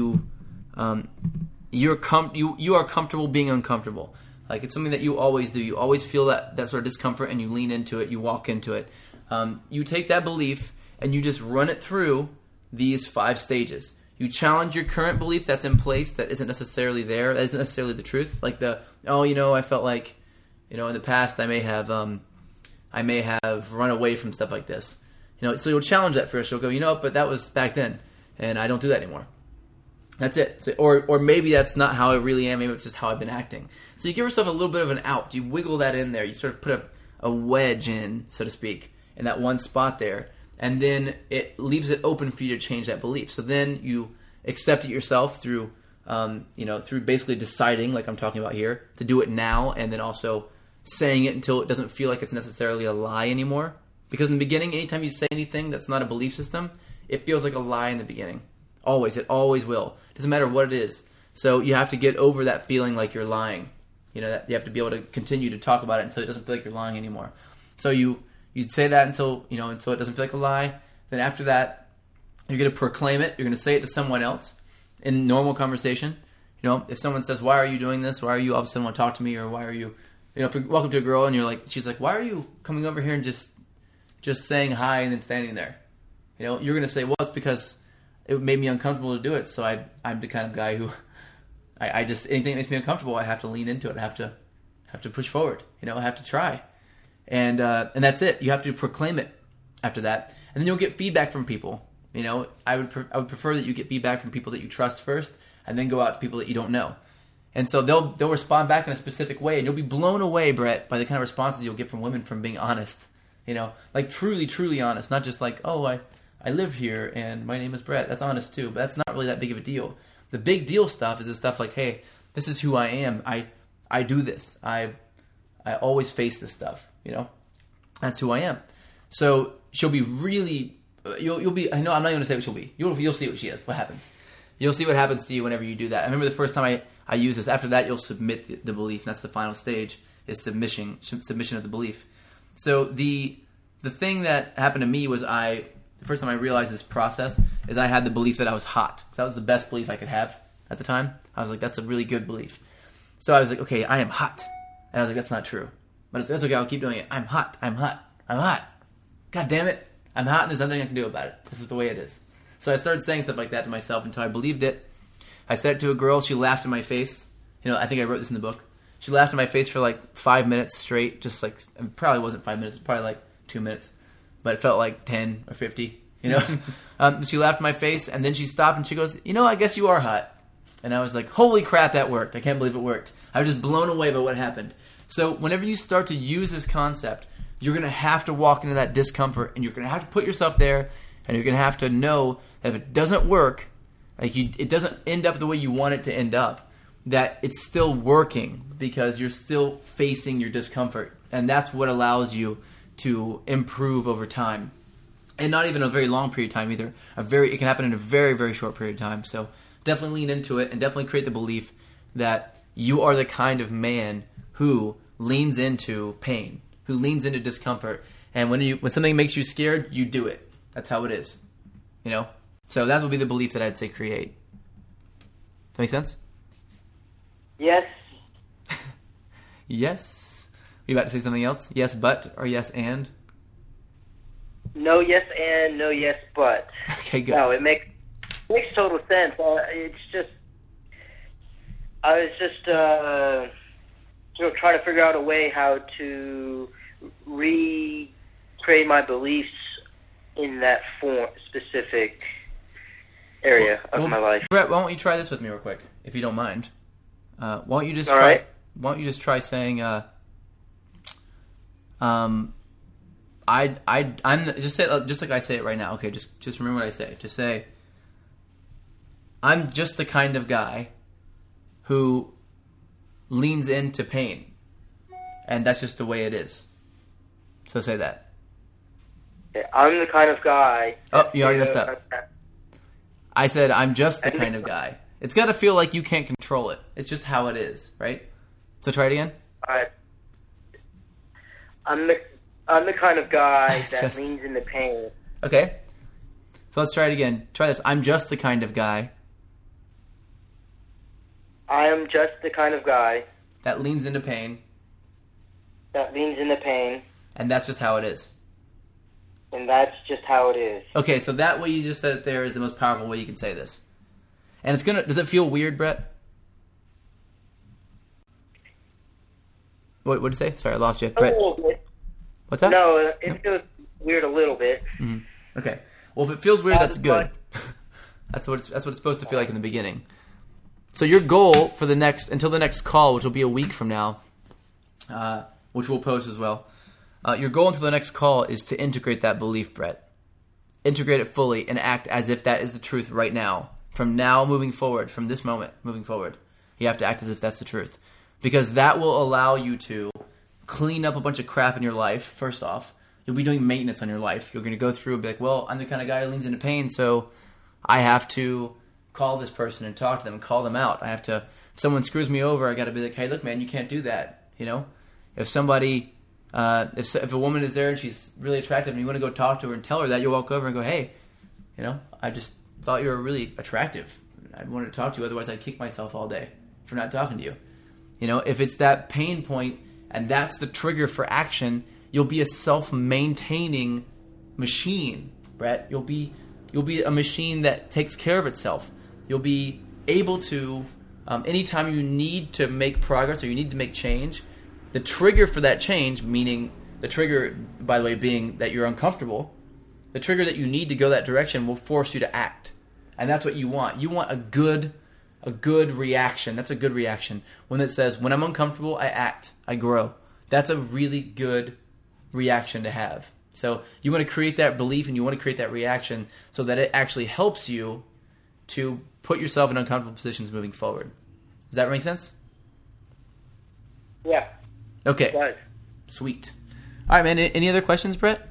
are comfortable being uncomfortable. Like it's something that you always do. You always feel that sort of discomfort, and you lean into it. You walk into it. You take that belief and you just run it through these 5 stages. You challenge your current belief that's in place that isn't necessarily there. That isn't necessarily the truth. Like I felt like, in the past I may have run away from stuff like this. So you'll challenge that first. You'll go, but that was back then, and I don't do that anymore. That's it. So, or maybe that's not how I really am. Maybe it's just how I've been acting. So you give yourself a little bit of an out. You wiggle that in there. You sort of put a wedge in, so to speak, in that one spot there. And then it leaves it open for you to change that belief. So then you accept it yourself through, through basically deciding, like I'm talking about here, to do it now, and then also saying it until it doesn't feel like it's necessarily a lie anymore. Because in the beginning, anytime you say anything that's not a belief system, it feels like a lie in the beginning. Always. It always will. Doesn't matter what it is. So you have to get over that feeling like you're lying. That you have to be able to continue to talk about it until it doesn't feel like you're lying anymore. So you say that until it doesn't feel like a lie. Then after that, you're going to proclaim it. You're going to say it to someone else in normal conversation. If someone says, "Why are you doing this? Why are you all of a sudden want to talk to me?" Or "Why are you?" If you walk up to a girl and she's like, "Why are you coming over here and just saying hi and then standing there?" You're going to say, "Well, it's because it made me uncomfortable to do it. So I'm the kind of guy who I just anything that makes me uncomfortable, I have to lean into it. I have to push forward. I have to try." And that's it. You have to proclaim it after that, and then you'll get feedback from people. I would prefer that you get feedback from people that you trust first, and then go out to people that you don't know. And so they'll respond back in a specific way, and you'll be blown away, Brett, by the kind of responses you'll get from women from being honest. Like truly, truly honest, not just like, "Oh, I live here and my name is Brett." That's honest too, but that's not really that big of a deal. The big deal stuff is the stuff like, "Hey, this is who I am. I do this. I always face this stuff." That's who I am. So she'll be really. You'll be. I know. I'm not going to say what she'll be. You'll see what she is. What happens? You'll see what happens to you whenever you do that. I remember the first time I used this. After that, you'll submit the belief. And that's the final stage. Is submission of the belief. So the thing that happened to me was the first time I realized this process is I had the belief that I was hot. That was the best belief I could have at the time. I was like, that's a really good belief. So I was like, okay, I am hot. And I was like, that's not true. But I was like, that's okay, I'll keep doing it. I'm hot. I'm hot. I'm hot. God damn it. I'm hot and there's nothing I can do about it. This is the way it is. So I started saying stuff like that to myself until I believed it. I said it to a girl. She laughed in my face. I think I wrote this in the book. She laughed in my face for like 5 minutes straight. Just like, it probably wasn't 5 minutes. It was probably like 2 minutes. But it felt like 10 or 50, She laughed in my face and then she stopped and she goes, "I guess you are hot." And I was like, holy crap, that worked. I can't believe it worked. I was just blown away by what happened. So whenever you start to use this concept, you're going to have to walk into that discomfort and you're going to have to put yourself there and you're going to have to know that if it doesn't work, it doesn't end up the way you want it to end up, that it's still working because you're still facing your discomfort. And that's what allows you to improve over time. And not even a very long period of time either. It can happen in a very, very short period of time. So definitely lean into it and definitely create the belief that you are the kind of man who leans into pain, who leans into discomfort. And when something makes you scared, you do it. That's how it is. So that would be the belief that I'd say create. Does that make sense? Yes. Yes. Are you about to say something else? Yes, but, or yes, and? No, yes, and, no, yes, but. Okay, good. No, it makes total sense. I was just trying to figure out a way how to recreate my beliefs in that specific area of my life. Brett, why don't you try this with me real quick, if you don't mind? Why don't you just try saying, I'm just say just like I say it right now. Okay, just remember what I say. Just say, I'm just the kind of guy who leans into pain, and that's just the way it is. So say that. I'm the kind of guy. Oh, you already messed up. I said I'm just the kind of guy. It's got to feel like you can't control it. It's just how it is, right? So try it again. All right. I'm the kind of guy that leans into pain. Okay. So let's try it again. Try this. I'm just the kind of guy. I am just the kind of guy that leans into pain. That leans into pain. And that's just how it is. And that's just how it is. Okay, so that way you just said it there is the most powerful way you can say this. And it's gonna. Does it feel weird, Brett? What did you say? Sorry, I lost you. Brett. A little bit. What's that? No, it feels weird a little bit. Mm-hmm. Okay. Well, if it feels weird, that's good. That's what it's supposed to feel like in the beginning. So your goal for until the next call, which will be a week from now, which we'll post as well. Your goal until the next call is to integrate that belief, Brett. Integrate it fully and act as if that is the truth right now. From now moving forward, from this moment moving forward, you have to act as if that's the truth. Because that will allow you to clean up a bunch of crap in your life, first off. You'll be doing maintenance on your life. You're going to go through and be like, well, I'm the kind of guy who leans into pain, so I have to call this person and talk to them and call them out. If someone screws me over, I got to be like, hey, look, man, you can't do that. You know? If somebody... if a woman is there and she's really attractive and you want to go talk to her and tell her that, you walk over and go, hey, I just thought you were really attractive. I wanted to talk to you, otherwise I'd kick myself all day for not talking to you. If it's that pain point and that's the trigger for action, you'll be a self-maintaining machine, Brett. You'll be a machine that takes care of itself. You'll be able to, anytime you need to make progress or you need to make change, the trigger for that change, meaning the trigger, by the way, being that you're uncomfortable, the trigger that you need to go that direction will force you to act. And that's what you want. You want a good reaction. That's a good reaction. When it says, when I'm uncomfortable, I act, I grow. That's a really good reaction to have. So you want to create that belief and you want to create that reaction so that it actually helps you to put yourself in uncomfortable positions moving forward. Does that make sense? Yeah. Okay. Right. Sweet. All right, man. Any other questions, Brett?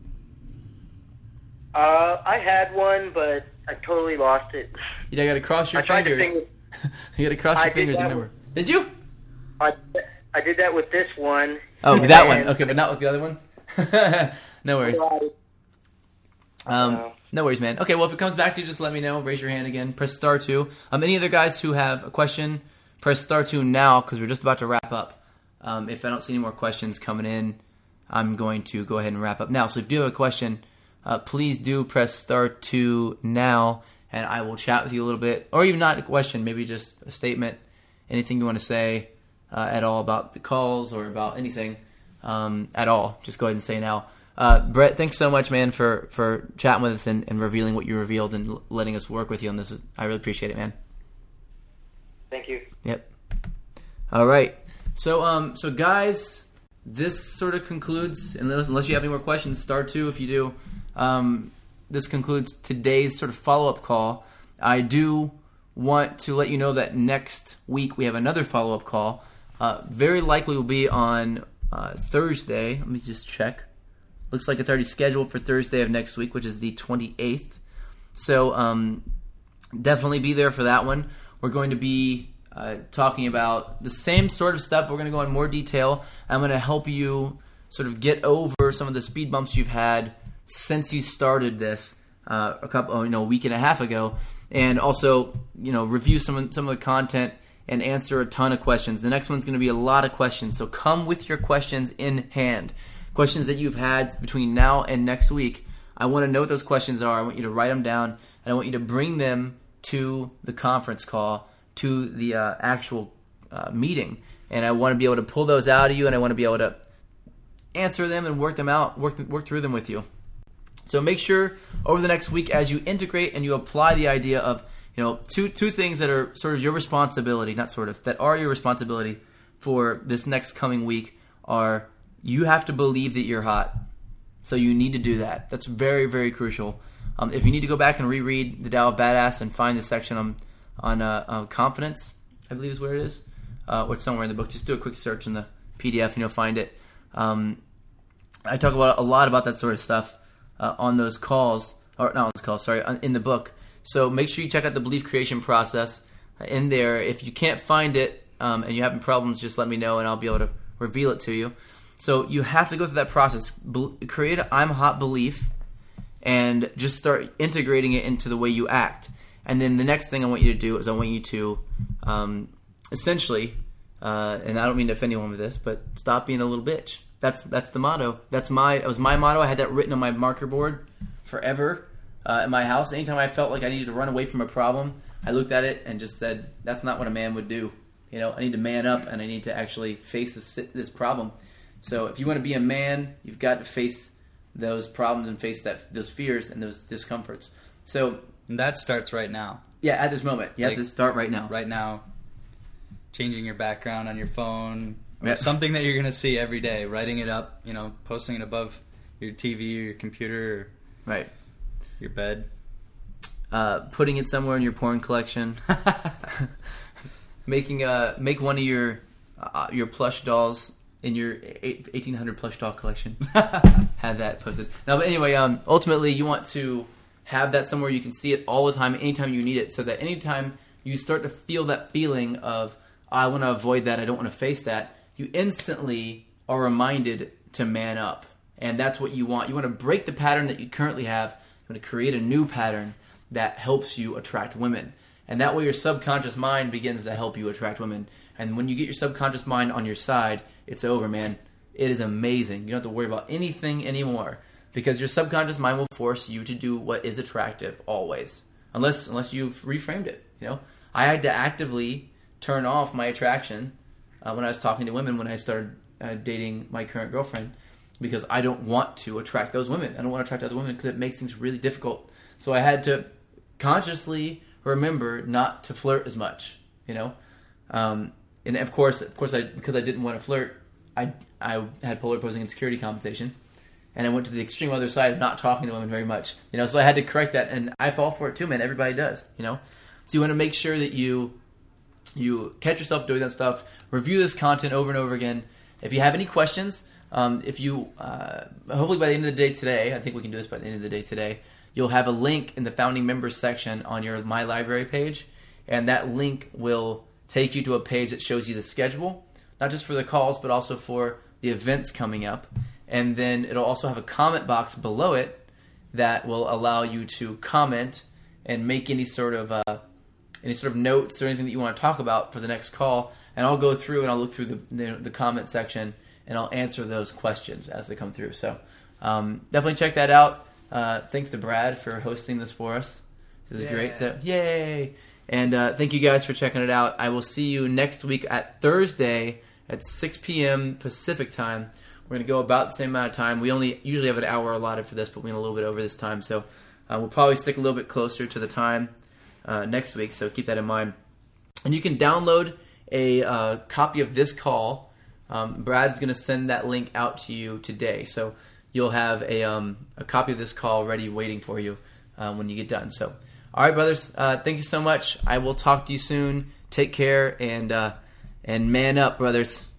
I had one, but I totally lost it. You got to cross your fingers. You got to cross your fingers and remember. Did you? I did that with this one. Oh, with that one. Okay, but not with the other one? No worries. No worries, man. Okay, well, if it comes back to you, just let me know. Raise your hand again. Press star 2. Any other guys who have a question, press star 2 now because we're just about to wrap up. If I don't see any more questions coming in, I'm going to go ahead and wrap up now. So if you do have a question, please do press star 2 now, and I will chat with you a little bit. Or even not a question, maybe just a statement, anything you want to say at all about the calls or about anything at all. Just go ahead and say now. Brett, thanks so much, man, for chatting with us and revealing what you revealed and letting us work with you on this. I really appreciate it, man. Thank you. Yep. All right. So guys, this sort of concludes, unless you have any more questions, star 2 if you do. This concludes today's sort of follow-up call. I do want to let you know that next week we have another follow-up call. Very likely will be on Thursday. Let me just check. Looks like it's already scheduled for Thursday of next week, which is the 28th. So definitely be there for that one. We're going to be talking about the same sort of stuff. We're going to go in more detail. I'm going to help you sort of get over some of the speed bumps you've had since you started this a week and a half ago, and also review some of the content and answer a ton of questions. The next one's going to be a lot of questions, so come with your questions in hand. Questions that you've had between now and next week. I want to know what those questions are. I want you to write them down, and I want you to bring them to the conference call, to the actual meeting. And I want to be able to pull those out of you, and I want to be able to answer them and work them out, work through them with you. So make sure over the next week, as you integrate and you apply the idea of two things that are sort of your responsibility, that are your responsibility for this next coming week are you have to believe that you're hot. So you need to do that. That's very, very crucial. If you need to go back and reread the Tao of Badass and find the section on confidence, I believe is where it is, or it's somewhere in the book, just do a quick search in the PDF and you'll find it. I talk about a lot about that sort of stuff on those calls, or not on those calls, sorry, in the book. So make sure you check out the belief creation process in there. If you can't find it and you're having problems, just let me know and I'll be able to reveal it to you. So you have to go through that process. Create an I'm hot belief and just start integrating it into the way you act. And then the next thing I want you to do is I want you to essentially, and I don't mean to offend anyone with this, but stop being a little bitch. That's the motto. That was my motto. I had that written on my marker board forever at my house. Anytime I felt like I needed to run away from a problem, I looked at it and just said, that's not what a man would do. I need to man up and I need to actually face this problem. So if you want to be a man, you've got to face those problems and face those fears and those discomforts. So And that starts right now. yeah, at this moment, you have to start right now. Right now, changing your background on your phone, or Yep. something that you're going to see every day, writing it up, posting it above your TV or your computer or Right. your bed. Putting it somewhere in your porn collection. Make one of your plush dolls in your 1800 plush doll collection. Have that posted. No, but anyway, ultimately you want to have that somewhere you can see it all the time, anytime you need it, so that anytime you start to feel that feeling of, I want to avoid that, I don't want to face that, you instantly are reminded to man up. And that's what you want. You want to break the pattern that you currently have. You want to create a new pattern that helps you attract women. And that way your subconscious mind begins to help you attract women. And when you get your subconscious mind on your side, it's over, man. It is amazing. You don't have to worry about anything anymore, because your subconscious mind will force you to do what is attractive always, unless you've reframed it. I had to actively turn off my attraction when I was talking to women when I started dating my current girlfriend, because I don't want to attract those women. I don't want to attract other women because it makes things really difficult. So I had to consciously remember not to flirt as much, and of course, because I didn't want to flirt, I had polar opposing insecurity compensation, and I went to the extreme other side of not talking to women very much, so I had to correct that, and I fall for it too, man. Everybody does, So you want to make sure that you catch yourself doing that stuff. Review this content over and over again. If you have any questions, if you hopefully by the end of the day today, I think we can do this by the end of the day today, you'll have a link in the founding members section on your My Library page, and that link will take you to a page that shows you the schedule, not just for the calls, but also for the events coming up. And then it'll also have a comment box below it that will allow you to comment and make any sort of notes or anything that you want to talk about for the next call. And I'll go through and I'll look through the comment section and I'll answer those questions as they come through. So definitely check that out. Thanks to Brad for hosting this for us. This is great. So yay! And thank you guys for checking it out. I will see you next week at Thursday at 6 p.m. Pacific time. We're going to go about the same amount of time. We only usually have an hour allotted for this, but we went a little bit over this time. So we'll probably stick a little bit closer to the time next week, so keep that in mind. And you can download a copy of this call. Brad's going to send that link out to you today. So you'll have a copy of this call ready waiting for you when you get done. So, all right, brothers, thank you so much. I will talk to you soon. Take care, and man up, brothers.